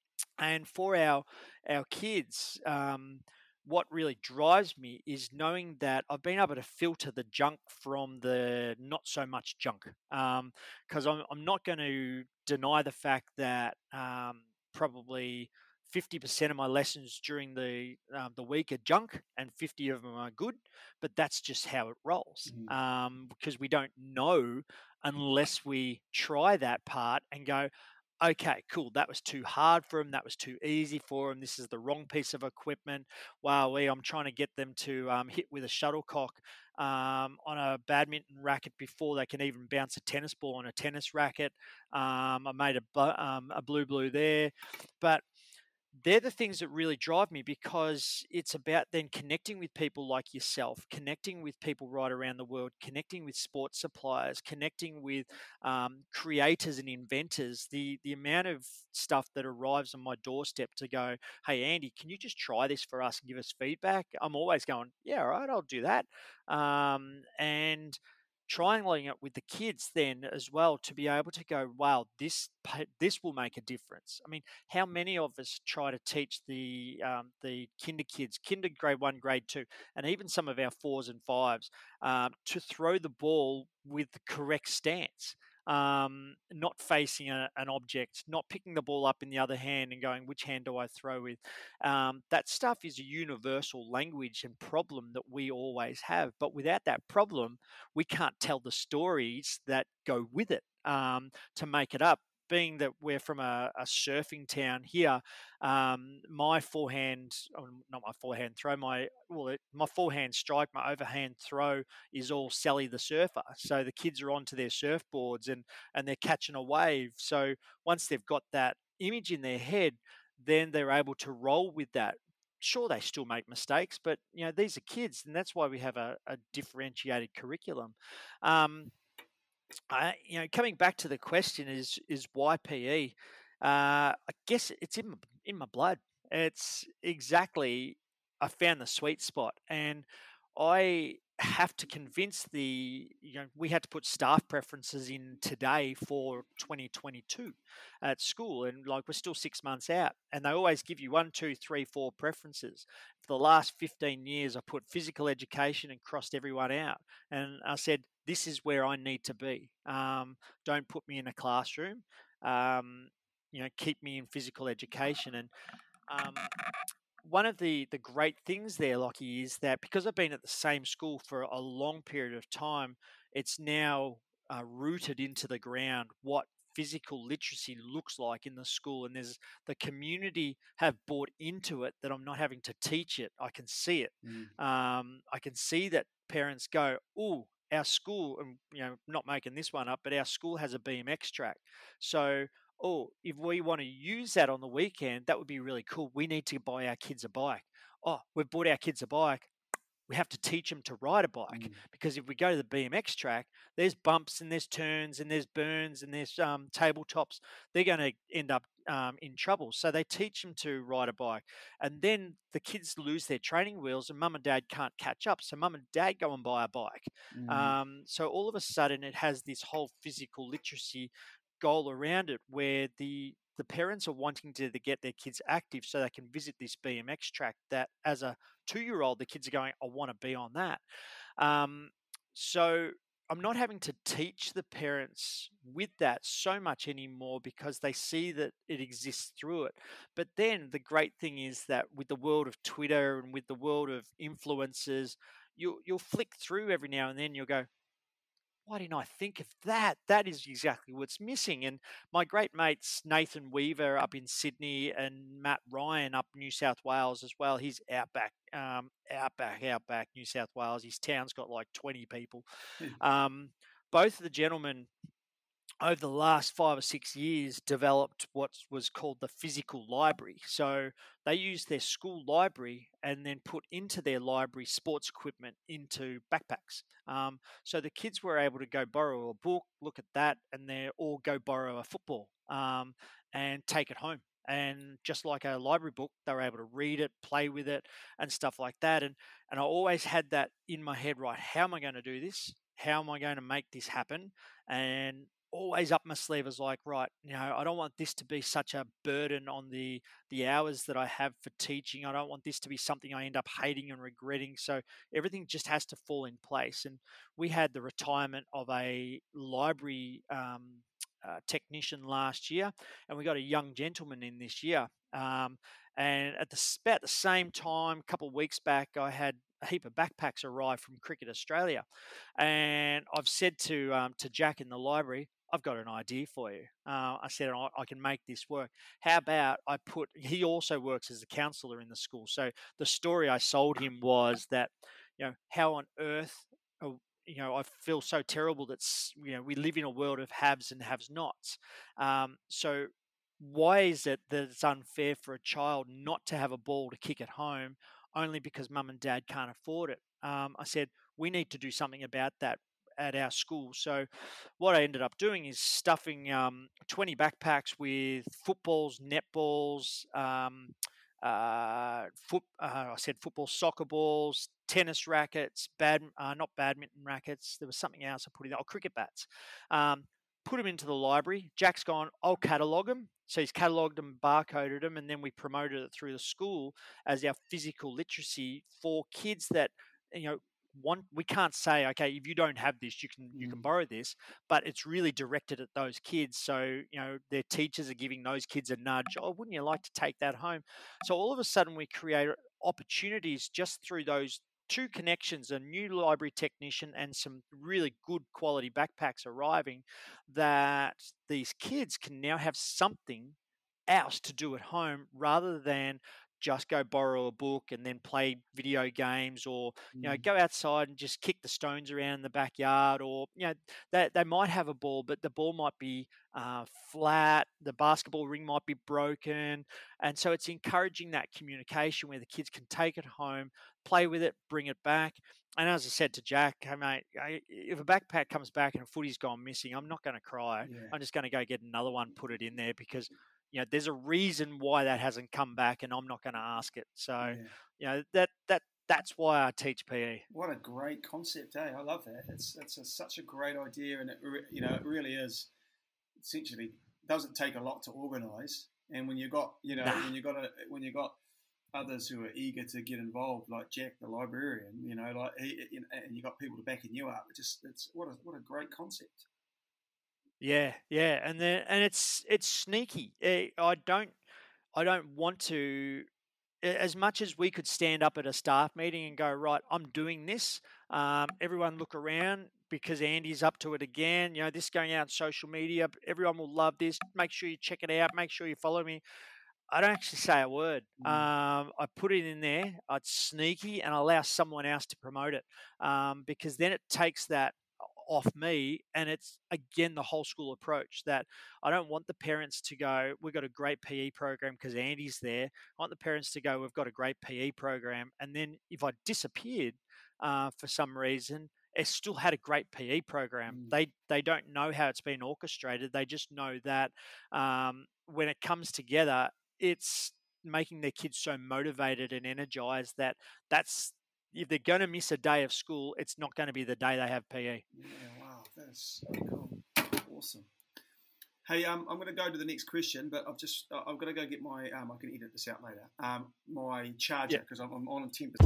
and for our our kids, um, what really drives me is knowing that I've been able to filter the junk from the not so much junk. Because I'm I'm not going to deny the fact that um, probably fifty percent of my lessons during the um, the week are junk and fifty of them are good, but that's just how it rolls. Mm. Um, because we don't know unless we try that part and go, okay, cool. That was too hard for them. That was too easy for them. This is the wrong piece of equipment. Wow, I'm trying to get them to um, hit with a shuttlecock um, on a badminton racket before they can even bounce a tennis ball on a tennis racket. Um, I made a, um, a blue blue there, but they're the things that really drive me, because it's about then connecting with people like yourself, connecting with people right around the world, connecting with sports suppliers, connecting with um, creators and inventors. The the amount of stuff that arrives on my doorstep to go, hey Andy, can you just try this for us and give us feedback? I'm always going, yeah, all right, I'll do that. Um, and triangulating it with the kids then as well, to be able to go, wow, this pa- this will make a difference. I mean, how many of us try to teach the um, the kinder kids, kinder grade one, grade two, and even some of our fours and fives, um, to throw the ball with the correct stance, um, not facing a, an object, not picking the ball up in the other hand and going, which hand do I throw with? Um, that stuff is a universal language and problem that we always have. But without that problem, we can't tell the stories that go with it, um, to make it up. Being that we're from a, a surfing town here, um, my forehand, oh, not my forehand throw, my well, it, my forehand strike, my overhand throw is all Sally the surfer. So the kids are onto their surfboards and and they're catching a wave. So once they've got that image in their head, then they're able to roll with that. Sure, they still make mistakes, but you know these are kids, and that's why we have a, a differentiated curriculum. Um, I, you know, coming back to the question is is why P E? Uh, I guess it's in my, in my blood. It's exactly, I found the sweet spot, and I have to convince the, you know, we had to put staff preferences in today for twenty twenty-two at school, and like we're still six months out, and they always give you one, two, three, four preferences. For the last fifteen years, I put physical education and crossed everyone out, and I said, this is where I need to be. Um, don't put me in a classroom. Um, you know, keep me in physical education. And um, one of the the great things there, Lockie, is that because I've been at the same school for a long period of time, it's now uh, rooted into the ground what physical literacy looks like in the school, and there's the community have bought into it, that I'm not having to teach it. I can see it. Mm. Um, I can see that parents go, "Oh, our school," and you know, not making this one up, but our school has a B M X track, so oh, if we want to use that on the weekend, that would be really cool. We need to buy our kids a bike. Oh, we've bought our kids a bike. We have to teach them to ride a bike, Mm. because if we go to the B M X track, there's bumps and there's turns and there's burns and there's um, tabletops. They're going to end up um, in trouble. So they teach them to ride a bike. And then the kids lose their training wheels and mum and dad can't catch up. So mum and dad go and buy a bike. Mm. Um, so all of a sudden it has this whole physical literacy goal around it, where the the parents are wanting to, to get their kids active so they can visit this B M X track, that as a two year old, the kids are going, I want to be on that. Um, so I'm not having to teach the parents with that so much anymore, because they see that it exists through it. But then the great thing is that with the world of Twitter and with the world of influencers, you'll, you'll flick through every now and then, you'll go, why didn't I think of that? That is exactly what's missing. And my great mates, Nathan Weaver up in Sydney and Matt Ryan up New South Wales as well. He's outback, um, outback, outback, New South Wales. His town's got like twenty people. Um, both of the gentlemen over the last five or six years developed what was called the physical library. So they used their school library and then put into their library sports equipment into backpacks. Um, so the kids were able to go borrow a book, look at that, and they all go borrow a football um, and take it home. And just like a library book, they were able to read it, play with it, and stuff like that. And and I always had that in my head, right? How am I going to do this? How am I going to make this happen? And always up my sleeve is like, right, you know, I don't want this to be such a burden on the the hours that I have for teaching. I don't want this to be something I end up hating and regretting. So everything just has to fall in place. And we had the retirement of a library um, uh, technician last year, and we got a young gentleman in this year. Um, and at the about the same time, a couple of weeks back, I had a heap of backpacks arrive from Cricket Australia, and I've said to um, to Jack in the library, I've got an idea for you. Uh, I said, I, I can make this work. How about I put, he also works as a counsellor in the school. So the story I sold him was that, you know, how on earth, uh, you know, I feel so terrible that, you know, we live in a world of haves and haves nots. Um, so why is it that it's unfair for a child not to have a ball to kick at home only because mum and dad can't afford it? Um, I said, we need to do something about that at our school. So what I ended up doing is stuffing um, twenty backpacks with footballs, netballs, um, uh, foot, uh, I said football, soccer balls, tennis rackets, bad, uh, not badminton rackets. There was something else I put in there. Oh, cricket bats. Um, put them into the library. Jack's gone, I'll catalogue them. So he's catalogued them, barcoded them, and then we promoted it through the school as our physical literacy for kids that, you know, want, we can't say, okay, if you don't have this, you can you can Mm. borrow this, but it's really directed at those kids. So, you know, their teachers are giving those kids a nudge. Oh, wouldn't you like to take that home? So all of a sudden we create opportunities just through those two connections, a new library technician and some really good quality backpacks arriving, that these kids can now have something else to do at home rather than just go borrow a book and then play video games, or you know, Mm. go outside and just kick the stones around in the backyard, or you know, they, they might have a ball but the ball might be uh, flat, the basketball ring might be broken. And so it's encouraging that communication where the kids can take it home, play with it, bring it back. And as I said to Jack, hey mate, I, if a backpack comes back and a footy's gone missing, I'm not going to cry. Yeah. I'm just going to go get another one, put it in there, because you know there's a reason why that hasn't come back, and I'm not going to ask it. So Yeah. you know that that that's why I teach P E. What a great concept, eh? I love that. It's it's a, such a great idea, and it re- you know it really is. Essentially, doesn't take a lot to organise, and when you got you know Nah. when you got a, when you got others who are eager to get involved, like Jack, the librarian, you know, like he, you know, and you got people backing you up. It just it's what a what a great concept. Yeah, yeah, and then and it's it's sneaky. Eh, I don't I don't want to, as much as we could stand up at a staff meeting and go, right, I'm doing this. Um, everyone look around because Andy's up to it again. You know, this going out on social media. Everyone will love this. Make sure you check it out. Make sure you follow me. I don't actually say a word. Mm. Um, I put it in there. It's sneaky and allow someone else to promote it, um, because then it takes that off me, and it's again the whole school approach that I don't want the parents to go, we've got a great P E program because Andy's there. I want the parents to go, we've got a great P E program, and then if I disappeared uh, for some reason, it still had a great P E program. Mm. They they don't know how it's been orchestrated. They just know that um, when it comes together, it's making their kids so motivated and energized that that's, if they're going to miss a day of school, it's not going to be the day they have P E. Yeah, wow, that's so cool, awesome. Hey, um, I'm going to go to the next question, but I've just I'm going to go get my um, I can edit this out later. Um, my charger, because I'm, I'm on ten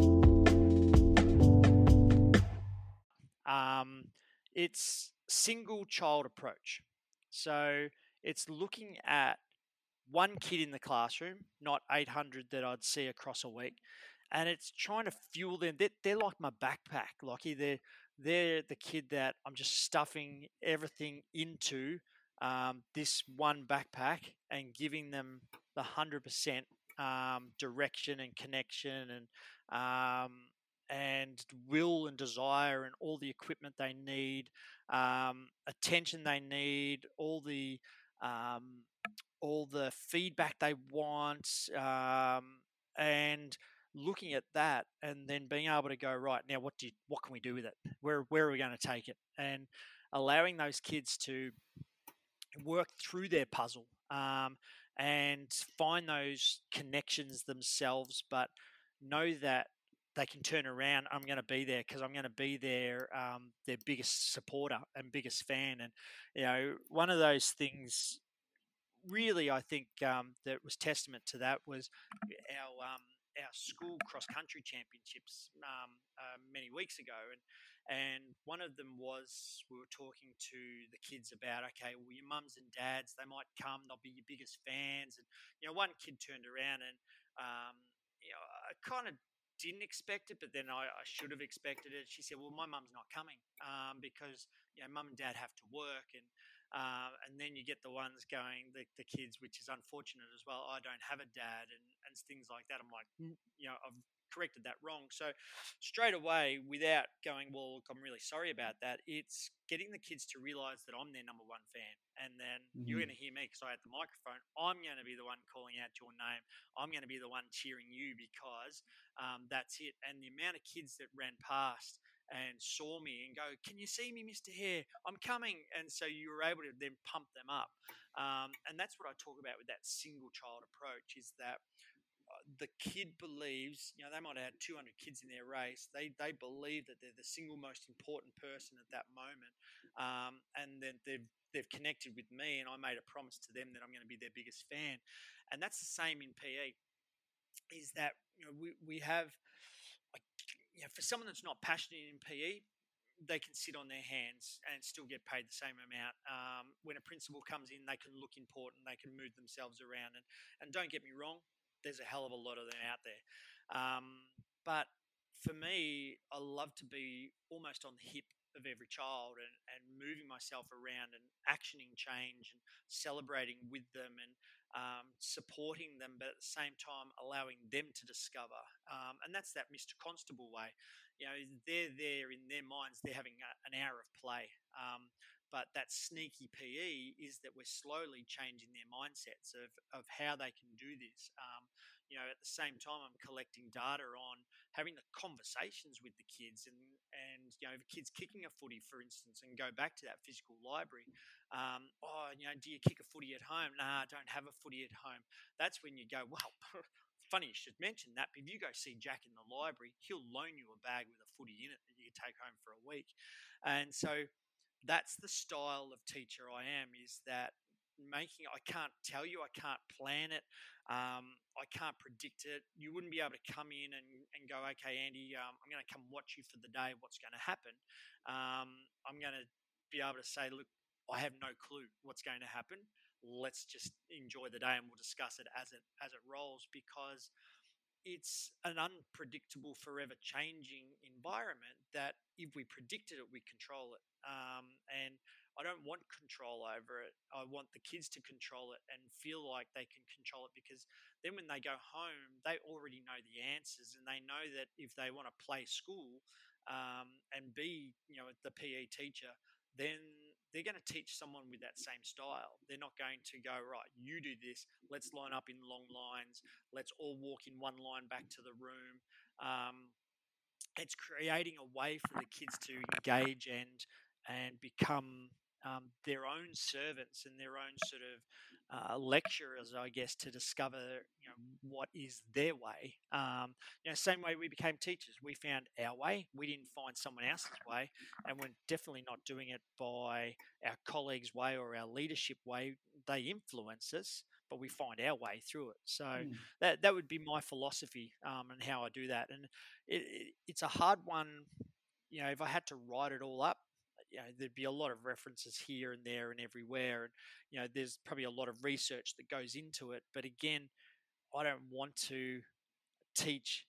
percent. Um, it's single child approach, so it's looking at one kid in the classroom, not eight hundred that I'd see across a week. And it's trying to fuel them. They're, they're like my backpack, Lockie. They're, they're the kid that I'm just stuffing everything into um, this one backpack and giving them the one hundred percent um, direction and connection and um, and will and desire and all the equipment they need, um, attention they need, all the um, all the feedback they want, um, and looking at that and then being able to go, right now, what do you, what can we do with it? Where where are we going to take it? And allowing those kids to work through their puzzle, um, and find those connections themselves, but know that they can turn around. I'm going to be there because I'm going to be their um, their biggest supporter and biggest fan. And you know, one of those things really, I think um, that was testament to that was our um, our school cross country championships um, uh, many weeks ago, and and one of them was we were talking to the kids about, okay, well, your mums and dads, they might come, they'll be your biggest fans, and you know, one kid turned around and um, you know, I kind of didn't expect it, but then I, I should have expected it. She said, well, my mum's not coming um, because you know, mum and dad have to work, and uh, and then you get the ones going, the, the kids, which is unfortunate as well. I don't have a dad, and, and things like that. I'm like, you know, I've corrected that wrong. So straight away, without going, well, look, I'm really sorry about that, it's getting the kids to realize that I'm their number one fan. And then you're Mm-hmm. going to hear me because I had the microphone. I'm going to be the one calling out your name. I'm going to be the one cheering you because um, that's it. And the amount of kids that ran past and saw me and go, can you see me, Mister Hare? I'm coming. And so you were able to then pump them up. Um, and that's what I talk about with that single child approach, is that the kid believes, you know, they might have had two hundred kids in their race. They they believe that they're the single most important person at that moment, um, and then they've they've connected with me, and I made a promise to them that I'm going to be their biggest fan, and that's the same in P E. Is that, you know, we we have, like, you know, for someone that's not passionate in P E, they can sit on their hands and still get paid the same amount. Um, when a principal comes in, they can look important, they can move themselves around, and and don't get me wrong, there's a hell of a lot of them out there. Um, but for me, I love to be almost on the hip of every child, and, and moving myself around and actioning change and celebrating with them, and um, supporting them, but at the same time allowing them to discover. Um, and that's that Mister Constable way. You know, they're there in their minds, they're having a, an hour of play. Um, but that sneaky P E is that we're slowly changing their mindsets of, of how they can do this. Um, you know, at the same time, I'm collecting data on having the conversations with the kids, and, and you know, if a kid's kicking a footy, for instance, and go back to that physical library, um, oh, you know, do you kick a footy at home? Nah, I don't have a footy at home. That's when you go, well, funny you should mention that, but if you go see Jack in the library, he'll loan you a bag with a footy in it that you can take home for a week. And so that's the style of teacher I am, is that making, I can't tell you, I can't plan it, um, I can't predict it. You wouldn't be able to come in and, and go, okay, Andy, um, I'm going to come watch you for the day, what's going to happen. um, I'm going to be able to say, look, I have no clue what's going to happen, let's just enjoy the day and we'll discuss it as it as it rolls, because it's an unpredictable, forever changing environment that if we predicted it, we control it. Um, and I don't want control over it. I want the kids to control it and feel like they can control it, because then when they go home, they already know the answers, and they know that if they want to play school um, and be, you know, the P E teacher, then they're going to teach someone with that same style. They're not going to go, right, you do this, let's line up in long lines, let's all walk in one line back to the room. Um, it's creating a way for the kids to engage and and become um, their own servants and their own sort of uh, lecturers, I guess, to discover, you know, what is their way. Um, you know, same way we became teachers. We found our way. We didn't find someone else's way, and we're definitely not doing it by our colleagues' way or our leadership way. They influence us, but we find our way through it. So Mm. that that would be my philosophy, um, and how I do that. And it, it, it's a hard one. You know, if I had to write it all up, you know, there'd be a lot of references here and there and everywhere. And, you know, there's probably a lot of research that goes into it. But again, I don't want to teach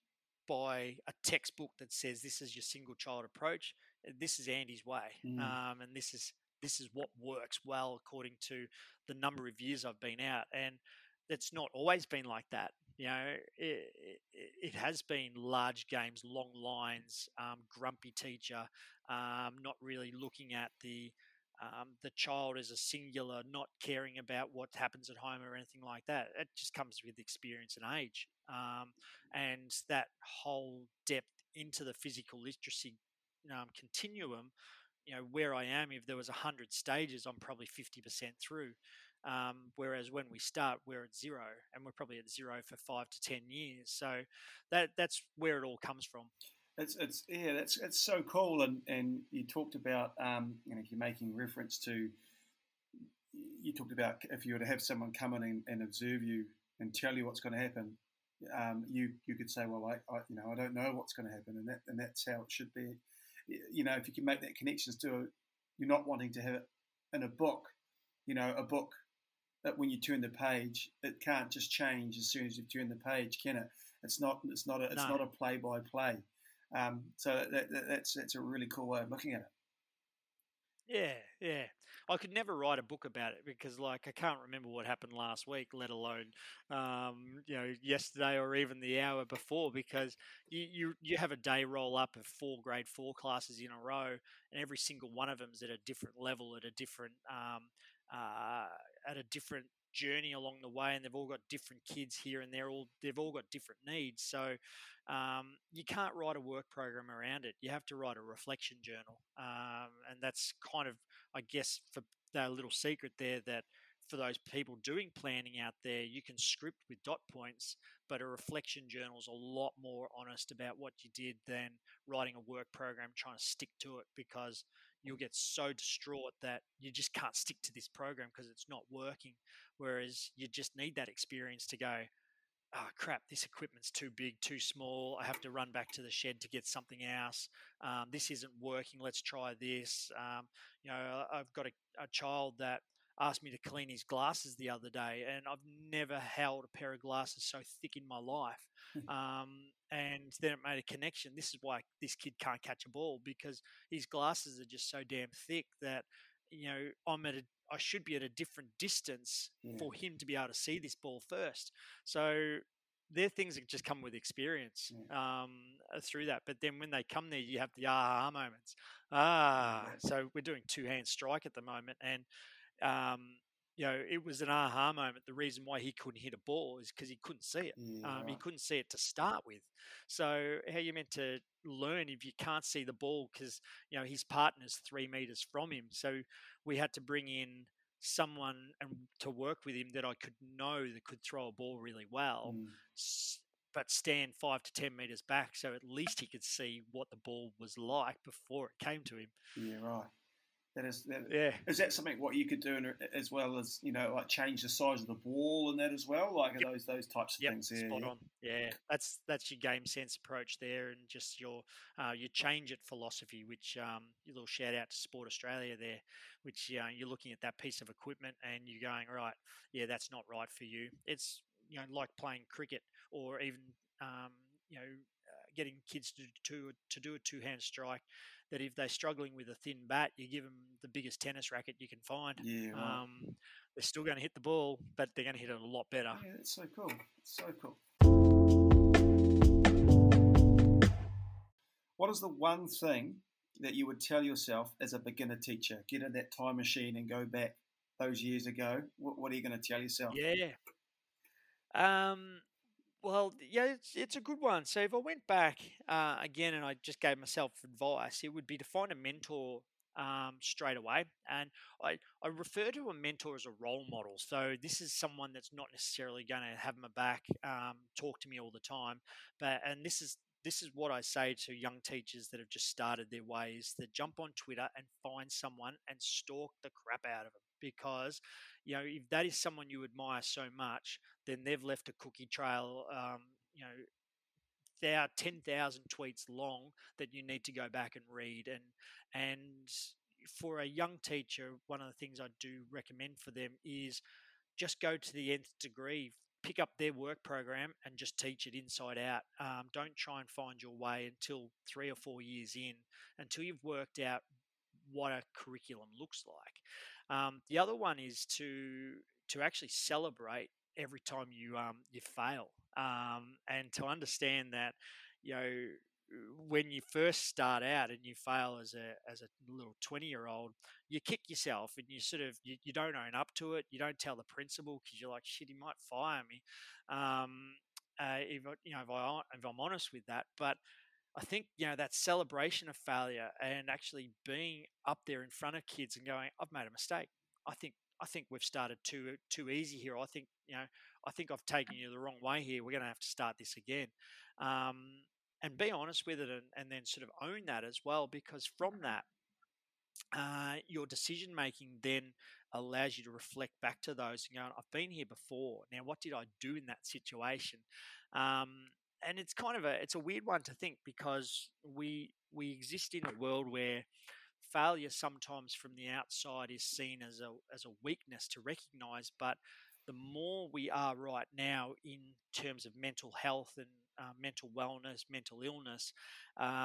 by a textbook that says this is your single child approach. This is Andy's way. Mm. Um, and this is, this is what works well according to the number of years I've been out. And it's not always been like that. You know, it, it, it has been large games, long lines, um, grumpy teacher, um, not really looking at the um, the child as a singular, not caring about what happens at home or anything like that. It just comes with experience and age, um, and that whole depth into the physical literacy um, continuum. You know, where I am, if there was a hundred stages, I'm probably fifty percent through. Um, whereas when we start, we're at zero, and we're probably at zero for five to ten years. So that that's where it all comes from. It's it's yeah, that's it's so cool. And, and you talked about um, you know, if you're making reference to, you talked about if you were to have someone come in and, and observe you and tell you what's going to happen, um, you you could say, well, I, I you know I don't know what's going to happen, and that and that's how it should be. You know, if you can make that connections to a, you're not wanting to have it in a book, you know, a book that when you turn the page, it can't just change as soon as you turn the page, can it? It's not. It's not a. It's No. not a play by play. Um, so that, that, that's that's a really cool way of looking at it. Yeah, yeah. I could never write a book about it because, like, I can't remember what happened last week, let alone, um, you know, yesterday or even the hour before. Because you, you you have a day roll up of four grade four classes in a row, and every single one of them is at a different level, at a different, um, uh, at a different journey along the way, and they've all got different kids here and they're all they've all got different needs. So um, you can't write a work program around it. You have to write a reflection journal, um, and that's kind of, I guess, for that little secret there, that for those people doing planning out there, you can script with dot points, but a reflection journal is a lot more honest about what you did than writing a work program trying to stick to it, because you'll get so distraught that you just can't stick to this program because it's not working. Whereas you just need that experience to go, oh crap, this equipment's too big, too small. I have to run back to the shed to get something else. Um, this isn't working. Let's try this. Um, you know, I've got a, a child that asked me to clean his glasses the other day, and I've never held a pair of glasses so thick in my life. Um, and then it made a connection. This is why this kid can't catch a ball, because his glasses are just so damn thick that, you know, I'm at a I should be at a different distance Yeah. for him to be able to see this ball first. So they're things that just come with experience, Yeah. um, uh, through that. But then when they come there, you have the aha moments. Ah, Yeah. so we're doing two hand strike at the moment, and um, you know, it was an aha moment. The reason why he couldn't hit a ball is because he couldn't see it. Yeah. Um, he Right. couldn't see it to start with. So how you meant to learn if you can't see the ball? Because, you know, his partner's three meters from him. So we had to bring in someone and to work with him that I could know that could throw a ball really well, Mm. but stand five to ten meters back, so at least he could see what the ball was like before it came to him. Yeah. Right. That is, that, Yeah. is that something what you could do in, as well as, you know, like change the size of the ball and that as well, like Yep. those those types of Yep, things there. spot Yeah. on. Yeah, that's that's your game sense approach there, and just your uh, your change it philosophy. Which, um, a little shout out to Sport Australia there, which, uh, you're looking at that piece of equipment and you're going, right, yeah, that's not right for you. It's, you know, like playing cricket, or even, um, you know, uh, getting kids to, to to do a two hand strike. That if they're struggling with a thin bat, you give them the biggest tennis racket you can find. Yeah. Right. Um, they're still going to hit the ball, but they're going to hit it a lot better. Yeah, that's so cool. It's so cool. What is the one thing that you would tell yourself as a beginner teacher? Get in that time machine and go back those years ago. What, what are you going to tell yourself? Yeah. Um, well, yeah, it's, it's a good one. So if I went back, uh, again, and I just gave myself advice, it would be to find a mentor, um, straight away. And I, I refer to a mentor as a role model. So this is someone that's not necessarily going to have my back, um, talk to me all the time, but and this is this is what I say to young teachers that have just started their ways: that jump on Twitter and find someone and stalk the crap out of them, because, you know, if that is someone you admire so much, then they've left a cookie trail. Um, you know, there are ten thousand tweets long that you need to go back and read. And and for a young teacher, one of the things I do recommend for them is just go to the nth degree, pick up their work program and just teach it inside out. Um, don't try and find your way until three or four years in, until you've worked out what a curriculum looks like. Um, the other one is to to actually celebrate every time you um, you fail, um, and to understand that, you know, when you first start out and you fail as a as a little twenty year old, you kick yourself and you sort of you, you don't own up to it. You don't tell the principal because you're like, shit, he might fire me. Um, uh, if I- you know if I if I'm honest with that, but I think, you know, that celebration of failure and actually being up there in front of kids and going, I've made a mistake. I think I think we've started too too easy here. I think, you know, I think I've taken you the wrong way here. We're going to have to start this again, um, and be honest with it, and, and then sort of own that as well, because from that, uh, your decision making then allows you to reflect back to those and go, I've been here before. Now, what did I do in that situation? Um, and it's kind of a it's a weird one to think, because we we exist in a world where failure sometimes from the outside is seen as a as a weakness to recognize. But the more we are right now in terms of mental health and uh, mental wellness, mental illness, um,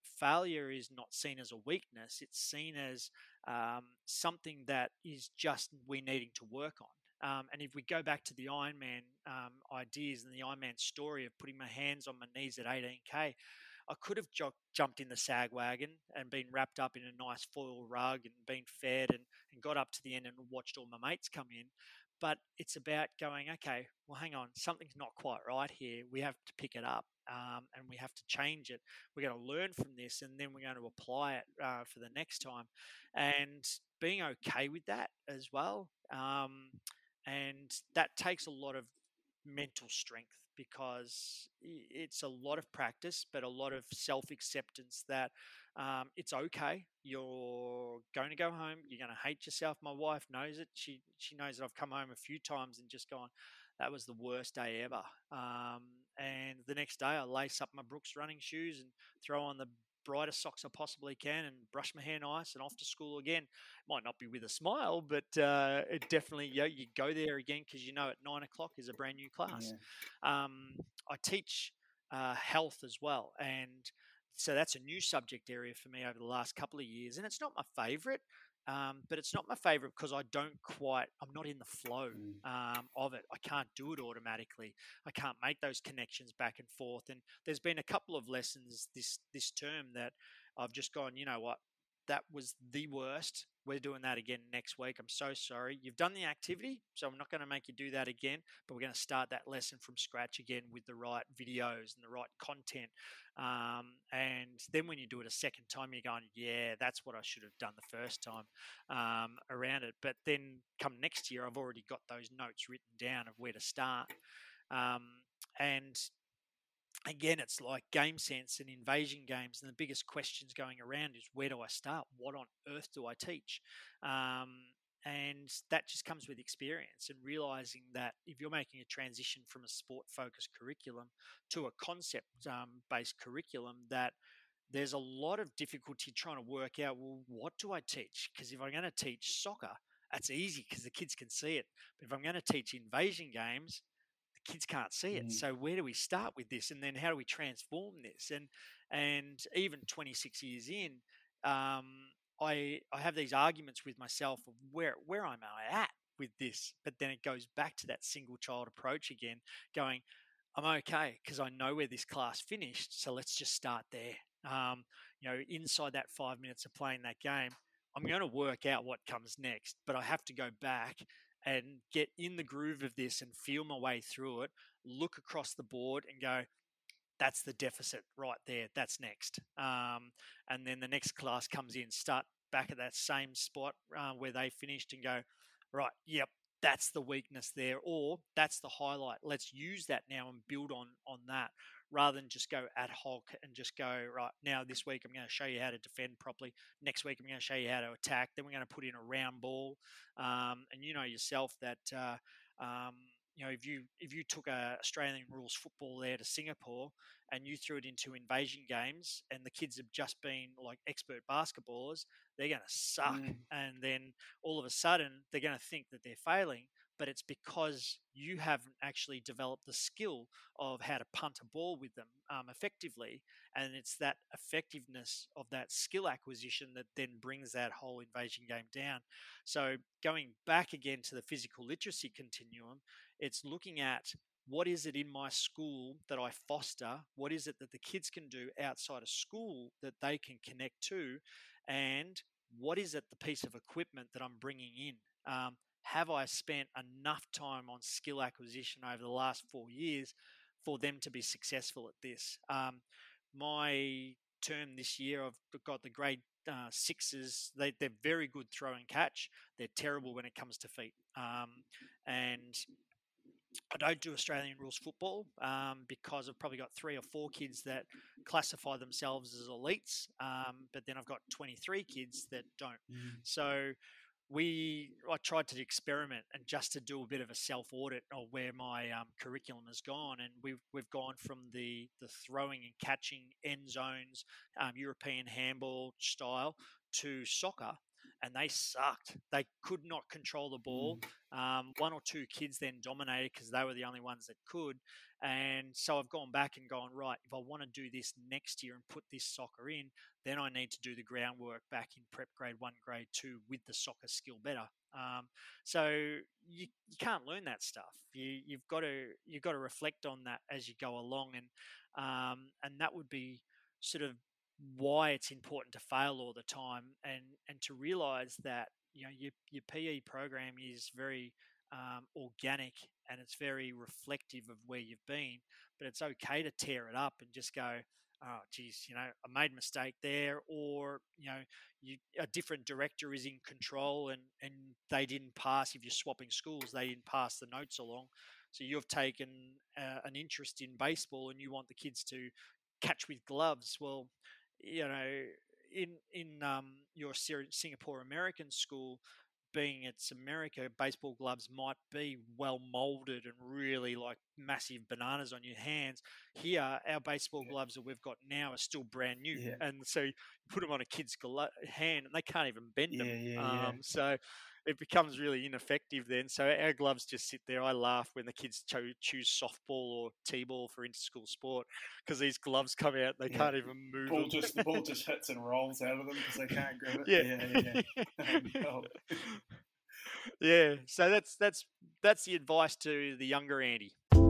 failure is not seen as a weakness. It's seen as um, something that is just we needing to work on. Um, and if we go back to the Ironman um, ideas and the Ironman story of putting my hands on my knees at eighteen K, I could have jo- jumped in the sag wagon and been wrapped up in a nice foil rug and been fed and, and got up to the end and watched all my mates come in. But it's about going, okay, well, hang on, something's not quite right here. We have to pick it up um, and we have to change it. We're going to learn from this and then we're going to apply it uh, for the next time. And being okay with that as well. Um, and that takes a lot of mental strength because it's a lot of practice, but a lot of self acceptance that um, it's okay. You're going to go home. You're going to hate yourself. My wife knows it. She she knows that I've come home a few times and just gone, that was the worst day ever. Um, and the next day, I lace up my Brooks running shoes and throw on the brightest socks I possibly can and brush my hair nice and off to school again. Might not be with a smile, but uh, it definitely, you know, you go there again because you know at nine o'clock is a brand new class. Yeah. Um, I teach uh, health as well. And so that's a new subject area for me over the last couple of years. And it's not my favorite, um, but it's not my favorite because I don't quite, I'm not in the flow um, of it. I can't do it automatically. I can't make those connections back and forth. And there's been a couple of lessons this this term that I've just gone, you know what, that was the worst. We're doing that again next week. I'm so sorry. You've done the activity, so I'm not going to make you do that again, but we're going to start that lesson from scratch again with the right videos and the right content. Um, and then when you do it a second time, you're going, yeah, that's what I should have done the first time um, around it. But then come next year, I've already got those notes written down of where to start. Um, and again, it's like game sense and invasion games. And the biggest questions going around is where do I start? What on earth do I teach? Um, and that just comes with experience and realizing that if you're making a transition from a sport focused curriculum to a concept um, based curriculum, that there's a lot of difficulty trying to work out, well, what do I teach? Because if I'm going to teach soccer, that's easy because the kids can see it. But if I'm going to teach invasion games, kids can't see it. Mm. So where do we start with this, and then how do we transform this? And and even twenty-six years in, um, I I have these arguments with myself of where where am I at with this? But then it goes back to that single child approach again, going, I'm okay because I know where this class finished. So let's just start there. Um, you know, inside that five minutes of playing that game, I'm going to work out what comes next, but I have to go back and get in the groove of this and feel my way through it, look across the board and go, that's the deficit right there. That's next. Um, and then the next class comes in, start back at that same spot uh, where they finished and go, right, yep, that's the weakness there, or that's the highlight. Let's use that now and build on on that rather than just go ad hoc and just go, right, now this week I'm going to show you how to defend properly. Next week I'm going to show you how to attack. Then we're going to put in a round ball. Um, and you know yourself that, uh, um, you know, if you if you took a Australian rules football there to Singapore and you threw it into invasion games and the kids have just been like expert basketballers, they're going to suck. Mm. And then all of a sudden they're going to think that they're failing, but it's because you haven't actually developed the skill of how to punt a ball with them um, effectively. And it's that effectiveness of that skill acquisition that then brings that whole invasion game down. So going back again to the physical literacy continuum, it's looking at what is it in my school that I foster? What is it that the kids can do outside of school that they can connect to? And what is it, the piece of equipment that I'm bringing in? Um, have I spent enough time on skill acquisition over the last four years for them to be successful at this? Um, my term this year, I've got the grade uh, sixes. They, they're very good throw and catch. They're terrible when it comes to feet. Um, and I don't do Australian rules football um, because I've probably got three or four kids that classify themselves as elites, um, but then I've got twenty-three kids that don't. Mm. So we, I tried to experiment and just to do a bit of a self audit of where my um, curriculum has gone, and we've we've gone from the the throwing and catching end zones, um, European handball style, to soccer. and they sucked. They could not control the ball. Um, one or two kids then dominated because they were the only ones that could. And so I've gone back and gone, right, if I want to do this next year and put this soccer in, then I need to do the groundwork back in prep grade one, grade two with the soccer skill better. Um, so you, you can't learn that stuff. You, you've got to you've got to reflect on that as you go along, and um, and that would be sort of why it's important to fail all the time, and and to realize that you know your your P E program is very um, organic, and it's very reflective of where you've been, but it's okay to tear it up and just go, oh geez, you know, I made a mistake there, or you know, you, a different director is in control and and they didn't pass. If you're swapping schools, they didn't pass the notes along, so you've taken uh, an interest in baseball and you want the kids to catch with gloves. Well, you know, in in um, your Singapore American school, being it's America, baseball gloves might be well molded and really like massive bananas on your hands. Here, our baseball Yeah. gloves that we've got now are still brand new, Yeah. and so you put them on a kid's glo- hand and they can't even bend Yeah, them. yeah, yeah. Um, so it becomes really ineffective then. So our gloves just sit there. I laugh when the kids cho- choose softball or t-ball for inter-school sport because these gloves come out, they Yeah. can't even move Ball them. just the ball just hits and rolls out of them because they can't grab it. Yeah. Yeah, yeah, yeah. Oh, no. Yeah, so that's that's that's the advice to the younger Andy.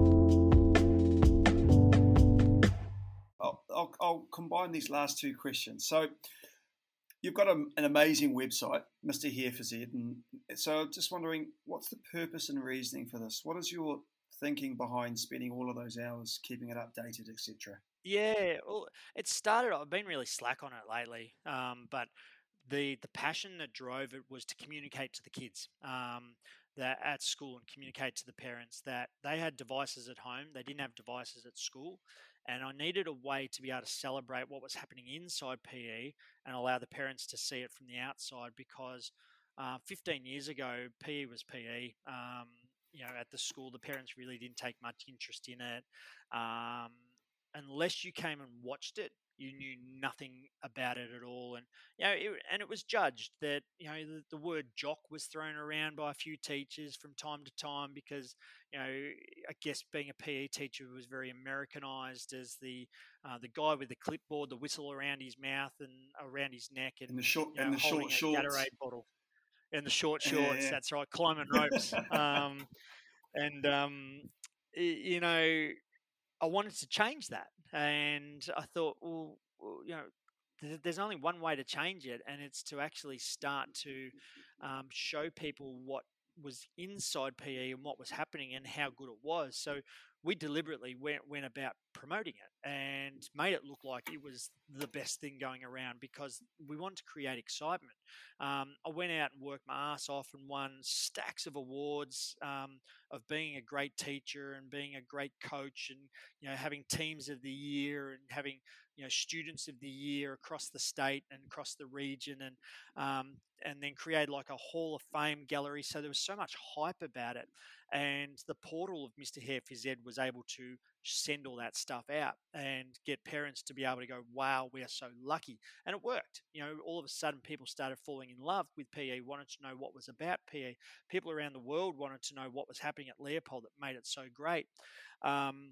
I'll, I'll, I'll combine these last two questions. So you've got a, an amazing website, Mister Here for Z, and so I'm just wondering, what's the purpose and reasoning for this? What is your thinking behind spending all of those hours keeping it updated, et cetera? Yeah, well, it started. I've been really slack on it lately, um, but the the passion that drove it was to communicate to the kids um, that at school and communicate to the parents that they had devices at home, they didn't have devices at school, and I needed a way to be able to celebrate what was happening inside P E and allow the parents to see it from the outside because uh, fifteen years ago P E was P E. Um, you know, at the school, the parents really didn't take much interest in it. Um, unless you came and watched it, you knew nothing about it at all. And you know, it, and it was judged that you know the, the word jock was thrown around by a few teachers from time to time because you know I guess being a P E teacher was very Americanized as the uh, the guy with the clipboard, the whistle around his mouth and around his neck, and And the short you know and the holding short a shorts. Gatorade bottle and the short shorts. Yeah, That's right, climbing ropes. yeah. Um, and um, you know I wanted to change that, and I thought, well, well you know, th- there's only one way to change it, and it's to actually start to um, show people what was inside P E and what was happening and how good it was. So we deliberately went went about promoting it and made it look like it was the best thing going around because we wanted to create excitement. Um, I went out and worked my ass off and won stacks of awards um, of being a great teacher and being a great coach and you know having teams of the year and having you know students of the year across the state and across the region and um, and then create like a Hall of Fame gallery. So there was so much hype about it, and the portal of Mister Hare for Z was able to send all that stuff out and get parents to be able to go, "Wow, we are so lucky," and it worked. You know, all of a sudden people started falling in love with P E, wanted to know what was about P E. People around the world wanted to know what was happening at Leopold that made it so great. Um,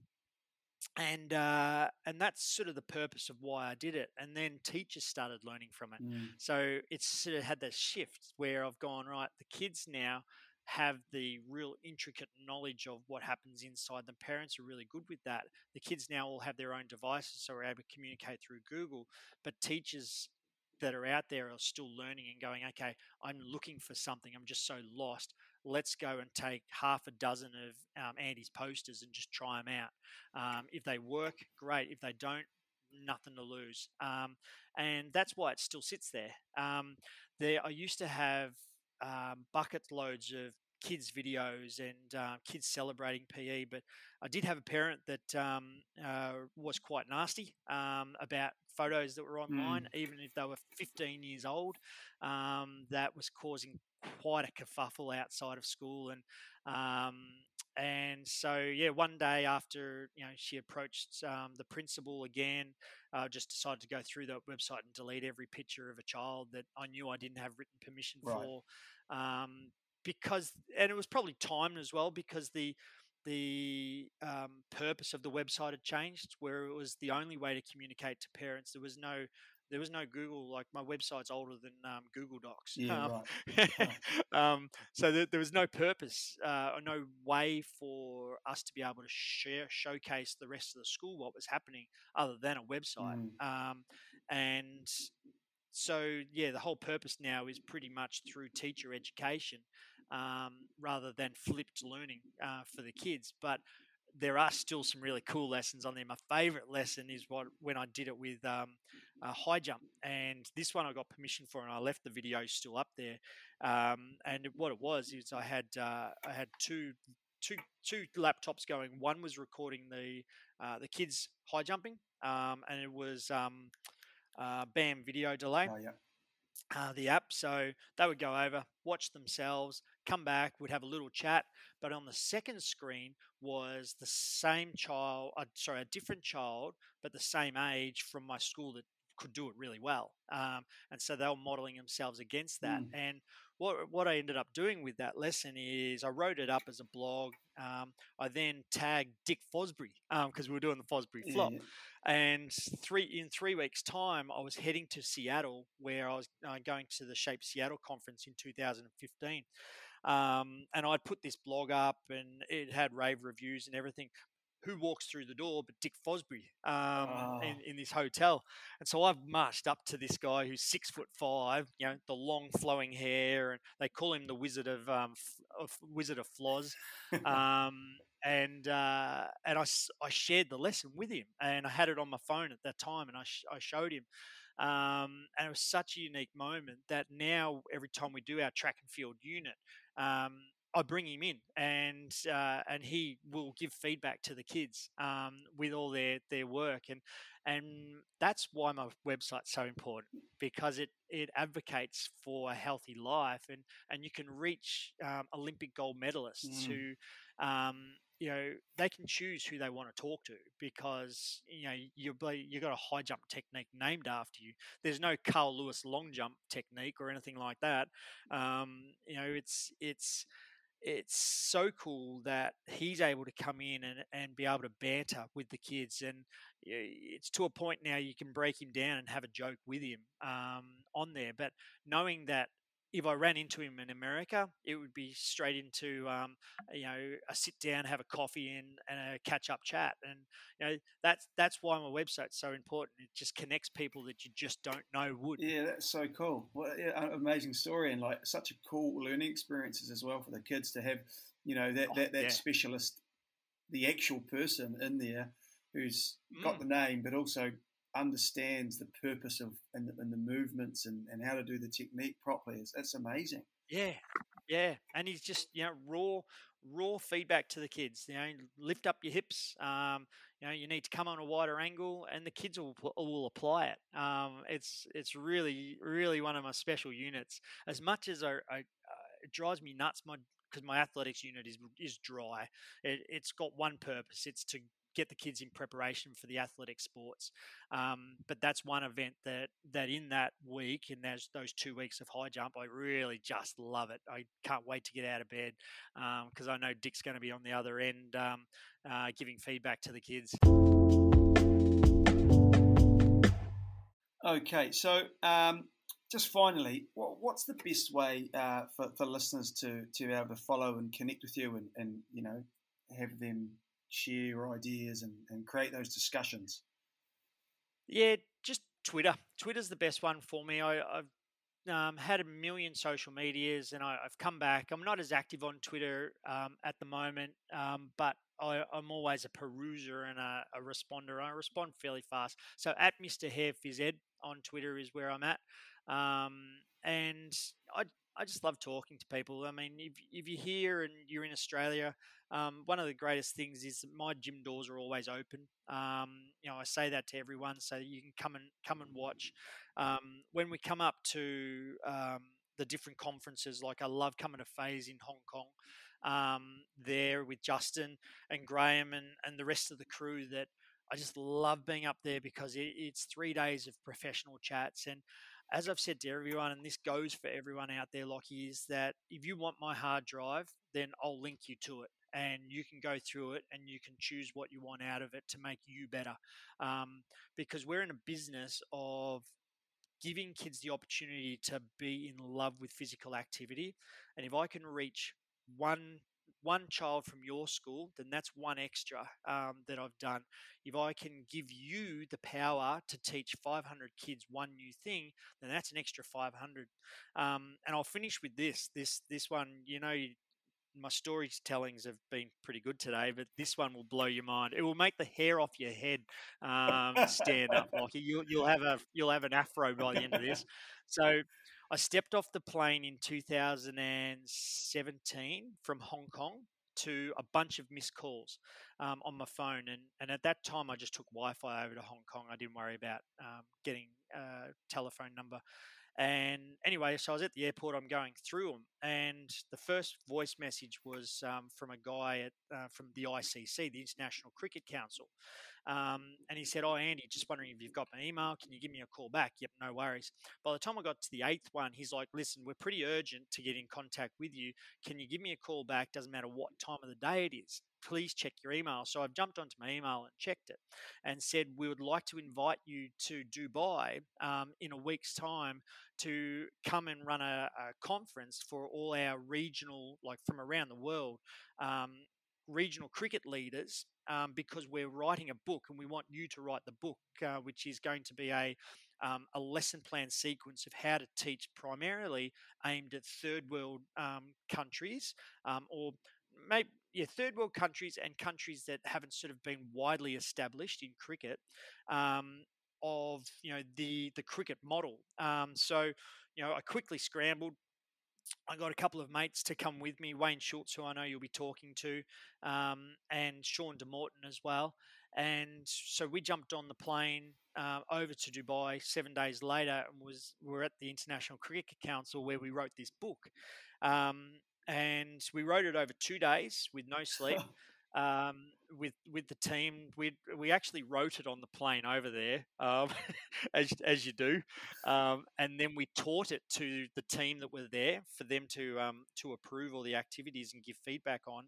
and uh, and that's sort of the purpose of why I did it. And then teachers started learning from it. Mm. So it's sort of had that shift where I've gone right. The kids now have the real intricate knowledge of what happens inside. The parents are really good with that. The kids now all have their own devices, so we're able to communicate through Google. But teachers that are out there are still learning and going, okay, I'm looking for something. I'm just so lost. Let's go and take half a dozen of um, Andy's posters and just try them out. Um, if they work, great. If they don't, nothing to lose. Um, and that's why it still sits there. Um, there, I used to have um, bucket loads of kids' videos and uh, kids celebrating P E, but I did have a parent that um, uh, was quite nasty um, about photos that were Mm. online, even if they were fifteen years old. Um, that was causing quite a kerfuffle outside of school, and um, and so, yeah, one day after, you know, she approached um, the principal again, uh, just decided to go through the website and delete every picture of a child that I knew I didn't have written permission Right. for, um, because, and it was probably timed as well because the the um, purpose of the website had changed, where it was the only way to communicate to parents. There was no there was no Google. Like, my website's older than um, Google Docs. Yeah, Um, right. um, so there, there was no purpose uh, or no way for us to be able to share, showcase the rest of the school what was happening other than a website. Mm. Um, and so, yeah, the whole purpose now is pretty much through teacher education, um, rather than flipped learning uh, for the kids. But there are still some really cool lessons on there. My favorite lesson is what when I did it with um, uh, high jump, and this one I got permission for, and I left the video still up there. Um, and what it was is I had uh, I had two two two laptops going. One was recording the uh, the kids high jumping, um, and it was um, uh, BAM video delay, Oh, yeah. uh, the app. So they would go over, watch themselves, come back, would have a little chat. But on the second screen was the same child, uh, sorry, a different child, but the same age from my school that could do it really well. Um, and so they were modeling themselves against that. Mm. And what, what I ended up doing with that lesson is I wrote it up as a blog. Um, I then tagged Dick Fosbury because um, we were doing the Fosbury Yeah, flop. yeah. And three in three weeks' time, I was heading to Seattle, where I was uh, going to the Shape Seattle conference in two thousand fifteen. Um, and I'd put this blog up, and it had rave reviews and everything. Who walks through the door but Dick Fosbury um, in, Oh, in this hotel? And so I've marched up to this guy who's six foot five, you know, the long flowing hair, and they call him the Wizard of, um, of Wizard of Floz. Um, and uh, and I, I shared the lesson with him, and I had it on my phone at that time, and I, sh- I showed him. Um, and it was such a unique moment that now every time we do our track and field unit, um, I bring him in, and uh, and he will give feedback to the kids um, with all their, their work, and and that's why my website's so important, because it, it advocates for a healthy life, and and you can reach um, Olympic gold medalists mm. who, um, you know, they can choose who they want to talk to, because you know you're you got a high jump technique named after you. There's no Carl Lewis long jump technique or anything like that. Um, you know, it's it's it's so cool that he's able to come in and, and be able to banter with the kids. And it's to a point now you can break him down and have a joke with him um, on there. But knowing that if I ran into him in America, it would be straight into um, you know, a sit down, have a coffee, and, and a catch up chat. And you know, that's that's why my website's so important. It just connects people that you just don't know would. Yeah, that's so cool. Well, yeah, amazing story, and like such a cool learning experiences as well for the kids to have, you know, that Oh, that, that yeah. specialist, the actual person in there who's got Mm. the name, but also understands the purpose of and the, and the movements and, and how to do the technique properly. It's, it's amazing. Yeah, yeah, and he's just, you know, raw, raw feedback to the kids. You know, lift up your hips. Um, you know, you need to come on a wider angle, and the kids will pl- will apply it. Um, it's it's really really one of my special units. As much as I, I uh, it drives me nuts, my because my athletics unit is is dry. It, it's got one purpose. It's to get the kids in preparation for the athletic sports. Um, but that's one event that that in that week, in those those two weeks of high jump, I really just love it. I can't wait to get out of bed because um, I know Dick's going to be on the other end um, uh, giving feedback to the kids. Okay, so um, just finally, what, what's the best way uh, for, for listeners to, to be able to follow and connect with you and, and you know, have them share your ideas and, and create those discussions? Yeah, just Twitter. Twitter's the best one for me. I, I've um, had a million social medias, and I, I've come back. I'm not as active on Twitter um, at the moment, um, but I, I'm always a peruser and a, a responder. I respond fairly fast. So at Mister Hare Phys Ed on Twitter is where I'm at, um, and I I just love talking to people. I mean, if if you're here and you're in Australia, um, one of the greatest things is that my gym doors are always open. Um, you know, I say that to everyone, so you can come and come and watch. Um, when we come up to um, the different conferences, like I love coming to Phase in Hong Kong. um, there with Justin and Graham and, and the rest of the crew that I just love being up there because it, it's three days of professional chats. And as I've said to everyone, and this goes for everyone out there, Lockie, is that if you want my hard drive, then I'll link you to it. And you can go through it and you can choose what you want out of it to make you better. Um, because we're in a business of giving kids the opportunity to be in love with physical activity. And if I can reach one one child from your school, then that's one extra um, that I've done. If I can give you the power to teach five hundred kids one new thing, then that's an extra five hundred. Um, and I'll finish with this. This this one, you know, my storytellings have been pretty good today, but this one will blow your mind. It will make the hair off your head um, stand up, Lockie. You'll you'll have a you'll have an afro by the end of this. So, I stepped off the plane in two thousand seventeen from Hong Kong to a bunch of missed calls um, on my phone, and and at that time I just took Wi-Fi over to Hong Kong. I didn't worry about um, getting a telephone number. And anyway, so I was at the airport. I'm going through them, and the first voice message was um, from a guy at uh, from the I C C, the International Cricket Council, um, and he said, "Oh, Andy, just wondering if you've got my email. Can you give me a call back?" Yep, no worries. By the time I got to the eighth one, he's like, "Listen, we're pretty urgent to get in contact with you. Can you give me a call back? Doesn't matter what time of the day it is. Please check your email." So I've jumped onto my email and checked it, and said, "We would like to invite you to Dubai um, in a week's time to come and run a, a conference for all our regional, like from around the world, um, regional cricket leaders, um, because we're writing a book and we want you to write the book, uh, which is going to be a um, a lesson plan sequence of how to teach primarily aimed at third world um, countries um, or maybe yeah, third world countries and countries that haven't sort of been widely established in cricket, um, of you know the the cricket model. Um, so you know, I quickly scrambled. I got a couple of mates to come with me, Wayne Schultz, who I know you'll be talking to, um, and Sean De Morton as well. And so we jumped on the plane uh, over to Dubai seven days later, and was we're at the International Cricket Council where we wrote this book. Um, and we wrote it over two days with no sleep. Um, with with the team, we we actually wrote it on the plane over there, um, as as you do, um, and then we taught it to the team that were there for them to um, to approve all the activities and give feedback on.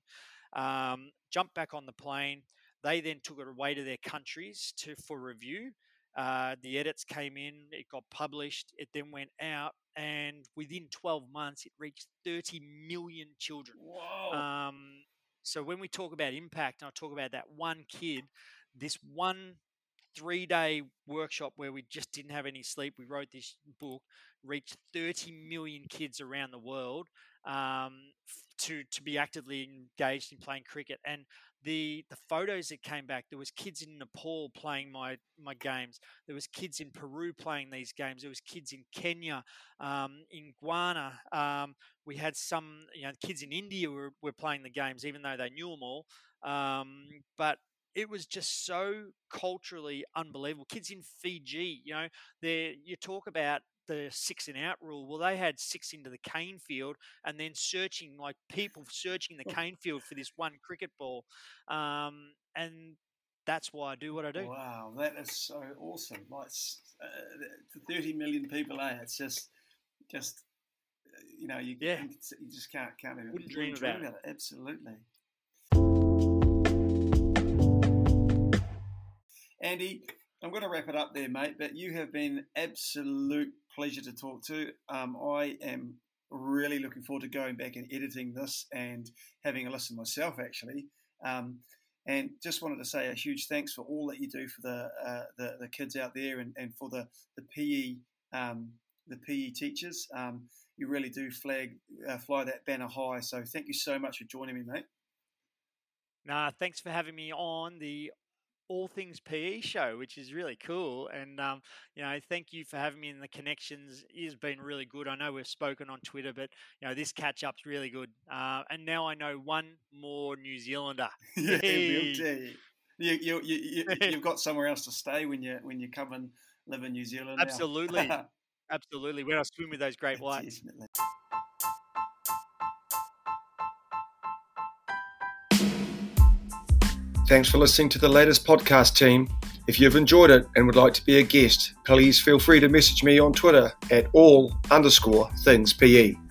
Um, jumped back on the plane. They then took it away to their countries to for review. Uh, the edits came in. It got published. It then went out, and within twelve months, it reached thirty million children. Whoa. Um, so when we talk about impact, and I talk about that one kid, this one three-day workshop where we just didn't have any sleep, we wrote this book, reached thirty million kids around the world um, to to be actively engaged in playing cricket. And the the photos that came back, there was kids in Nepal playing my my games. There was kids in Peru playing these games. There was kids in Kenya, um, in Guyana. Um, we had some, you know, kids in India were, were playing the games, even though they knew them all. Um, but it was just so culturally unbelievable. Kids in Fiji, you know, there you talk about the six and out rule. Well, they had six into the cane field and then searching, like people searching the cane field for this one cricket ball. Um, and that's why I do what I do. Wow, that is so awesome. Like uh, thirty million people, eh? It's just, just you know, you, yeah. you just can't, can't even Wouldn't dream, dream about, about it. it. Absolutely. Andy, I'm going to wrap it up there, mate, but you have been absolute pleasure to talk to. Um, I am really looking forward to going back and editing this and having a listen myself, actually. Um, and just wanted to say a huge thanks for all that you do for the uh, the, the kids out there and, and for the, the P E um, the P E teachers. Um, you really do flag uh, fly that banner high. So thank you so much for joining me, mate. Nah, thanks for having me on the All Things P E show, which is really cool. And, um, you know, thank you for having me, and the connections has been really good. I know we've spoken on Twitter, but, you know, this catch-up's really good. Uh, and now I know one more New Zealander. Yeah, you, you, you, you, you've got somewhere else to stay when you when you come and live in New Zealand. Absolutely. Absolutely. When I swim with those great whites. Definitely. Thanks for listening to the latest podcast, team. If you've enjoyed it and would like to be a guest, please feel free to message me on Twitter at all underscore things PE.